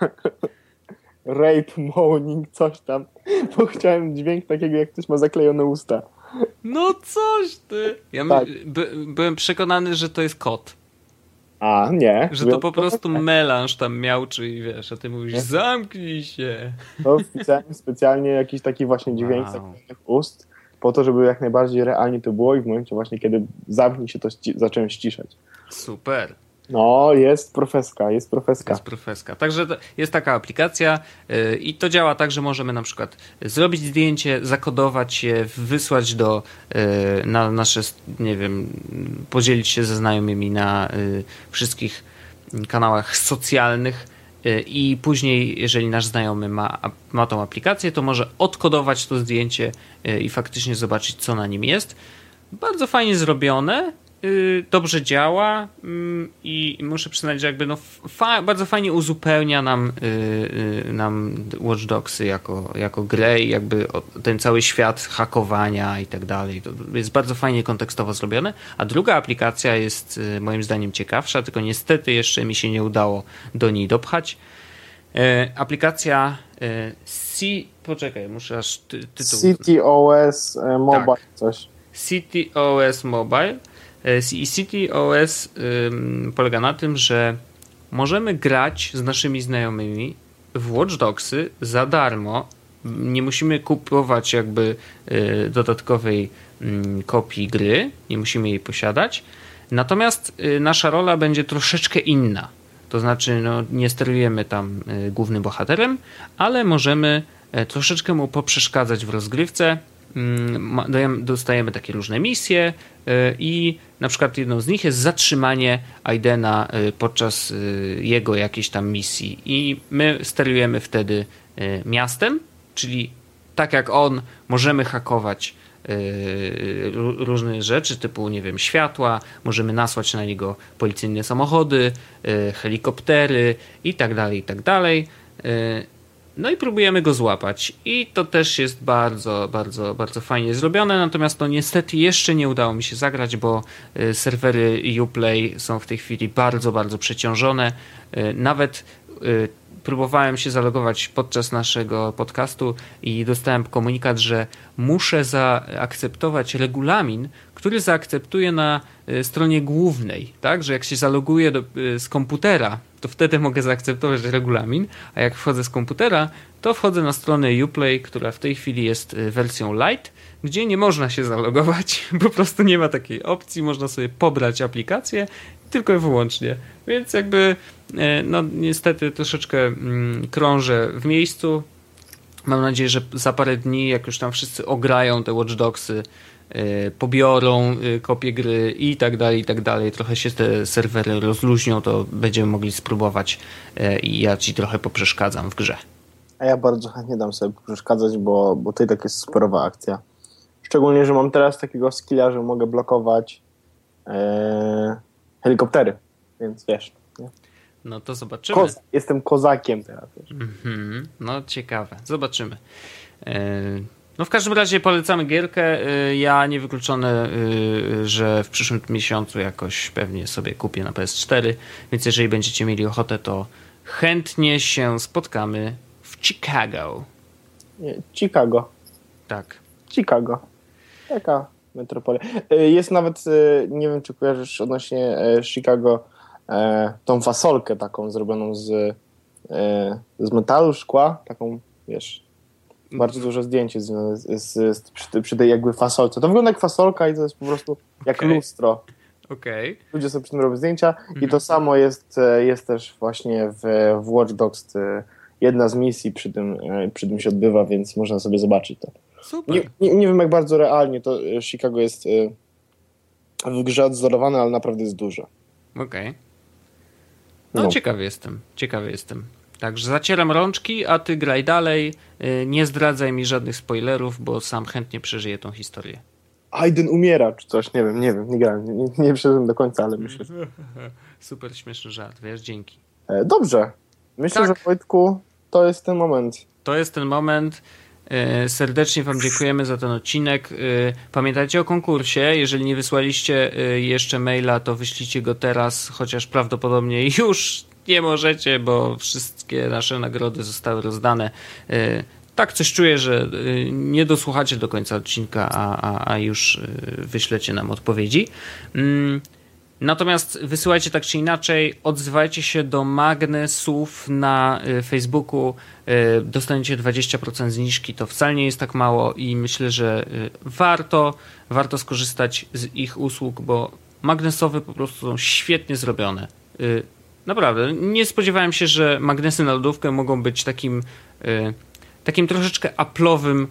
S4: rape moaning, coś tam, bo chciałem dźwięk takiego, jak ktoś ma zaklejone usta.
S2: No coś ty. Ja
S4: Tak.
S2: my, by, byłem przekonany, że to jest kot.
S4: A, nie.
S2: Że to po prostu melanż tam miałczy i wiesz, a ty mówisz zamknij się.
S4: To wpisałem specjalnie jakiś taki właśnie dźwięk
S2: Wow.
S4: zaklejonych ust, po to, żeby jak najbardziej realnie to było i w momencie właśnie, kiedy zamknij się, to ści- zacząłem ściszać.
S2: Super.
S4: No, jest profeska, jest
S2: To
S4: profeska.
S2: jest profeska. Także to jest taka aplikacja yy, i to działa tak, że możemy na przykład zrobić zdjęcie, zakodować je, wysłać do yy, na nasze, nie wiem, podzielić się ze znajomymi na yy, wszystkich kanałach socjalnych yy, i później, jeżeli nasz znajomy ma, ma tą aplikację, to może odkodować to zdjęcie yy, i faktycznie zobaczyć, co na nim jest. Bardzo fajnie zrobione. Dobrze działa i muszę przyznać, że jakby no fa- bardzo fajnie uzupełnia nam, yy, nam Watch Dogsy jako, jako grę i jakby ten cały świat hakowania i tak dalej. To jest bardzo fajnie kontekstowo zrobione. A druga aplikacja jest moim zdaniem ciekawsza, tylko niestety jeszcze mi się nie udało do niej dopchać. Yy, aplikacja yy, C... Poczekaj, muszę aż ty- tytuł...
S4: CityOS e, Mobile,
S2: Tak.
S4: coś.
S2: CityOS Mobile. I CityOS ym, polega na tym, że możemy grać z naszymi znajomymi w Watch Dogsy za darmo. Nie musimy kupować jakby y, dodatkowej y, kopii gry, nie musimy jej posiadać. Natomiast y, nasza rola będzie troszeczkę inna. To znaczy no, nie sterujemy tam y, głównym bohaterem, ale możemy y, troszeczkę mu poprzeszkadzać w rozgrywce. Dostajemy takie różne misje i na przykład jedną z nich jest zatrzymanie Aidena podczas jego jakiejś tam misji i my sterujemy wtedy miastem, czyli tak jak on możemy hakować różne rzeczy typu, nie wiem, światła, możemy nasłać na niego policyjne samochody, helikoptery i tak dalej, i tak dalej. No i próbujemy go złapać i to też jest bardzo, bardzo, bardzo fajnie zrobione, natomiast no niestety jeszcze nie udało mi się zagrać, bo serwery Uplay są w tej chwili bardzo, bardzo przeciążone. Nawet próbowałem się zalogować podczas naszego podcastu i dostałem komunikat, że muszę zaakceptować regulamin, który zaakceptuję na stronie głównej, tak, że jak się zaloguję do, z komputera, to wtedy mogę zaakceptować regulamin, a jak wchodzę z komputera, to wchodzę na stronę Uplay, która w tej chwili jest wersją light, gdzie nie można się zalogować, po prostu nie ma takiej opcji, można sobie pobrać aplikację tylko i wyłącznie, więc jakby no niestety troszeczkę krążę w miejscu, Mam nadzieję, że za parę dni, jak już tam wszyscy ograją te Watch Dogsy, yy, pobiorą yy, kopię gry i tak dalej, i tak dalej, trochę się te serwery rozluźnią, to będziemy mogli spróbować yy, i ja ci trochę poprzeszkadzam w grze.
S4: A ja bardzo chętnie dam sobie przeszkadzać, bo, bo to i tak jest superowa akcja. Szczególnie, że mam teraz takiego skilla, że mogę blokować e, helikoptery, więc wiesz. Nie?
S2: No to zobaczymy.
S4: Koz, jestem kozakiem teraz. Wiesz.
S2: Mm-hmm. No ciekawe, zobaczymy. Yy, no w każdym razie polecamy gierkę. Yy, ja niewykluczone, yy, że w przyszłym miesiącu jakoś pewnie sobie kupię na P S cztery, więc jeżeli będziecie mieli ochotę, to chętnie się spotkamy w Chicago.
S4: Nie, Chicago.
S2: Tak.
S4: Chicago. Taka metropolia. Jest nawet, nie wiem czy kojarzysz odnośnie Chicago, tą fasolkę taką zrobioną z, z metalu, szkła, taką, wiesz, bardzo duże zdjęcie z, z, z, przy, przy tej jakby fasolce. To wygląda jak fasolka i to jest po prostu jak
S2: okay.
S4: lustro.
S2: Okay.
S4: Ludzie sobie przy tym robią zdjęcia
S2: mhm.
S4: i to samo jest, jest też właśnie w, w Watch Dogs. Jedna z misji przy tym, przy tym się odbywa, więc można sobie zobaczyć to.
S2: Super.
S4: Nie, nie, nie wiem jak bardzo realnie to Chicago jest w grze odzorowane, ale naprawdę jest duże.
S2: Okej. Okay. No, no ciekawy jestem, ciekawy jestem. Także zacieram rączki, a ty graj dalej. Nie zdradzaj mi żadnych spoilerów, bo sam chętnie przeżyję tą historię.
S4: Aiden umiera, czy coś, nie wiem, nie wiem, nie grałem, nie, nie przeszedłem do końca, ale myślę.
S2: Super śmieszny żart, wiesz, dzięki.
S4: Dobrze. Myślę, tak. że Wojtku, to jest ten moment.
S2: To jest ten moment. Serdecznie wam dziękujemy za ten odcinek. Pamiętajcie o konkursie. Jeżeli nie wysłaliście jeszcze maila, to wyślijcie go teraz, chociaż prawdopodobnie już nie możecie, bo wszystkie nasze nagrody zostały rozdane. Tak coś czuję, że nie dosłuchacie do końca odcinka, a, a, a już wyślecie nam odpowiedzi. Natomiast wysyłajcie tak czy inaczej, odzywajcie się do magnesów na Facebooku, dostaniecie dwadzieścia procent zniżki, to wcale nie jest tak mało i myślę, że warto, warto skorzystać z ich usług, bo magnesowe po prostu są świetnie zrobione. Naprawdę, nie spodziewałem się, że magnesy na lodówkę mogą być takim, takim troszeczkę Apple'owym,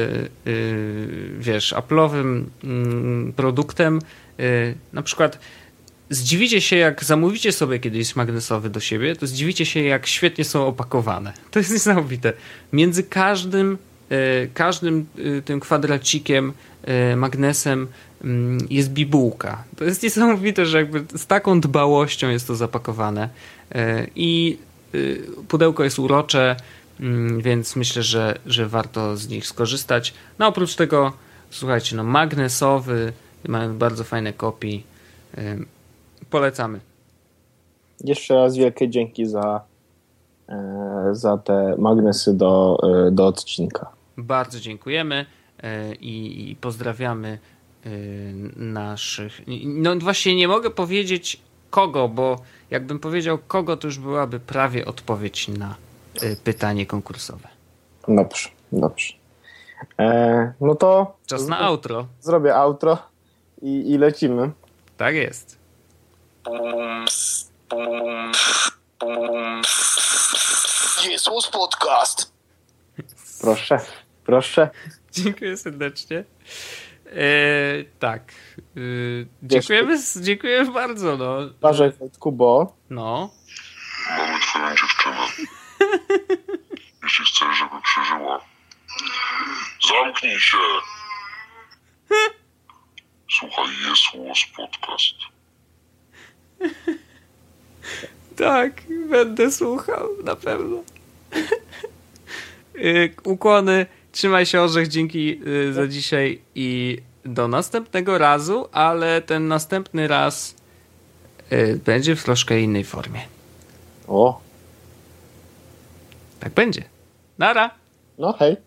S2: wiesz, Apple'owym produktem. Na przykład zdziwicie się, jak zamówicie sobie kiedyś magnesowy do siebie, to zdziwicie się, jak świetnie są opakowane. To jest niesamowite. Między każdym, każdym tym kwadracikiem, magnesem jest bibułka. To jest niesamowite, że jakby z taką dbałością jest to zapakowane. I pudełko jest urocze, więc myślę, że, że warto z nich skorzystać. No oprócz tego, słuchajcie, no magnesowy, mamy bardzo fajne kopii. Polecamy. Jeszcze raz wielkie dzięki za, za te magnesy do, do odcinka. Bardzo dziękujemy i, i pozdrawiamy naszych... No właśnie nie mogę powiedzieć kogo, bo jakbym powiedział kogo, to już byłaby prawie odpowiedź na pytanie konkursowe. Dobrze, dobrze. E, no to... Czas na outro. Zrobię outro i, i lecimy. Tak jest.
S4: Jest podcast. Proszę, proszę.
S2: Dziękuję serdecznie. E, tak. E, dziękujemy, dziękujemy bardzo. No.
S4: Uważaj, Kubo.
S2: No.
S3: Mamy twoją dziewczynę. Jeśli chcesz, żeby przeżyła, zamknij się. Słuchaj, jest Łos Podcast.
S2: Tak, będę słuchał, na pewno. Ukłony, trzymaj się Orzech, dzięki za dzisiaj i do następnego razu, ale ten następny raz będzie w troszkę innej formie.
S4: O.
S2: Tak będzie. Nara.
S4: No hej.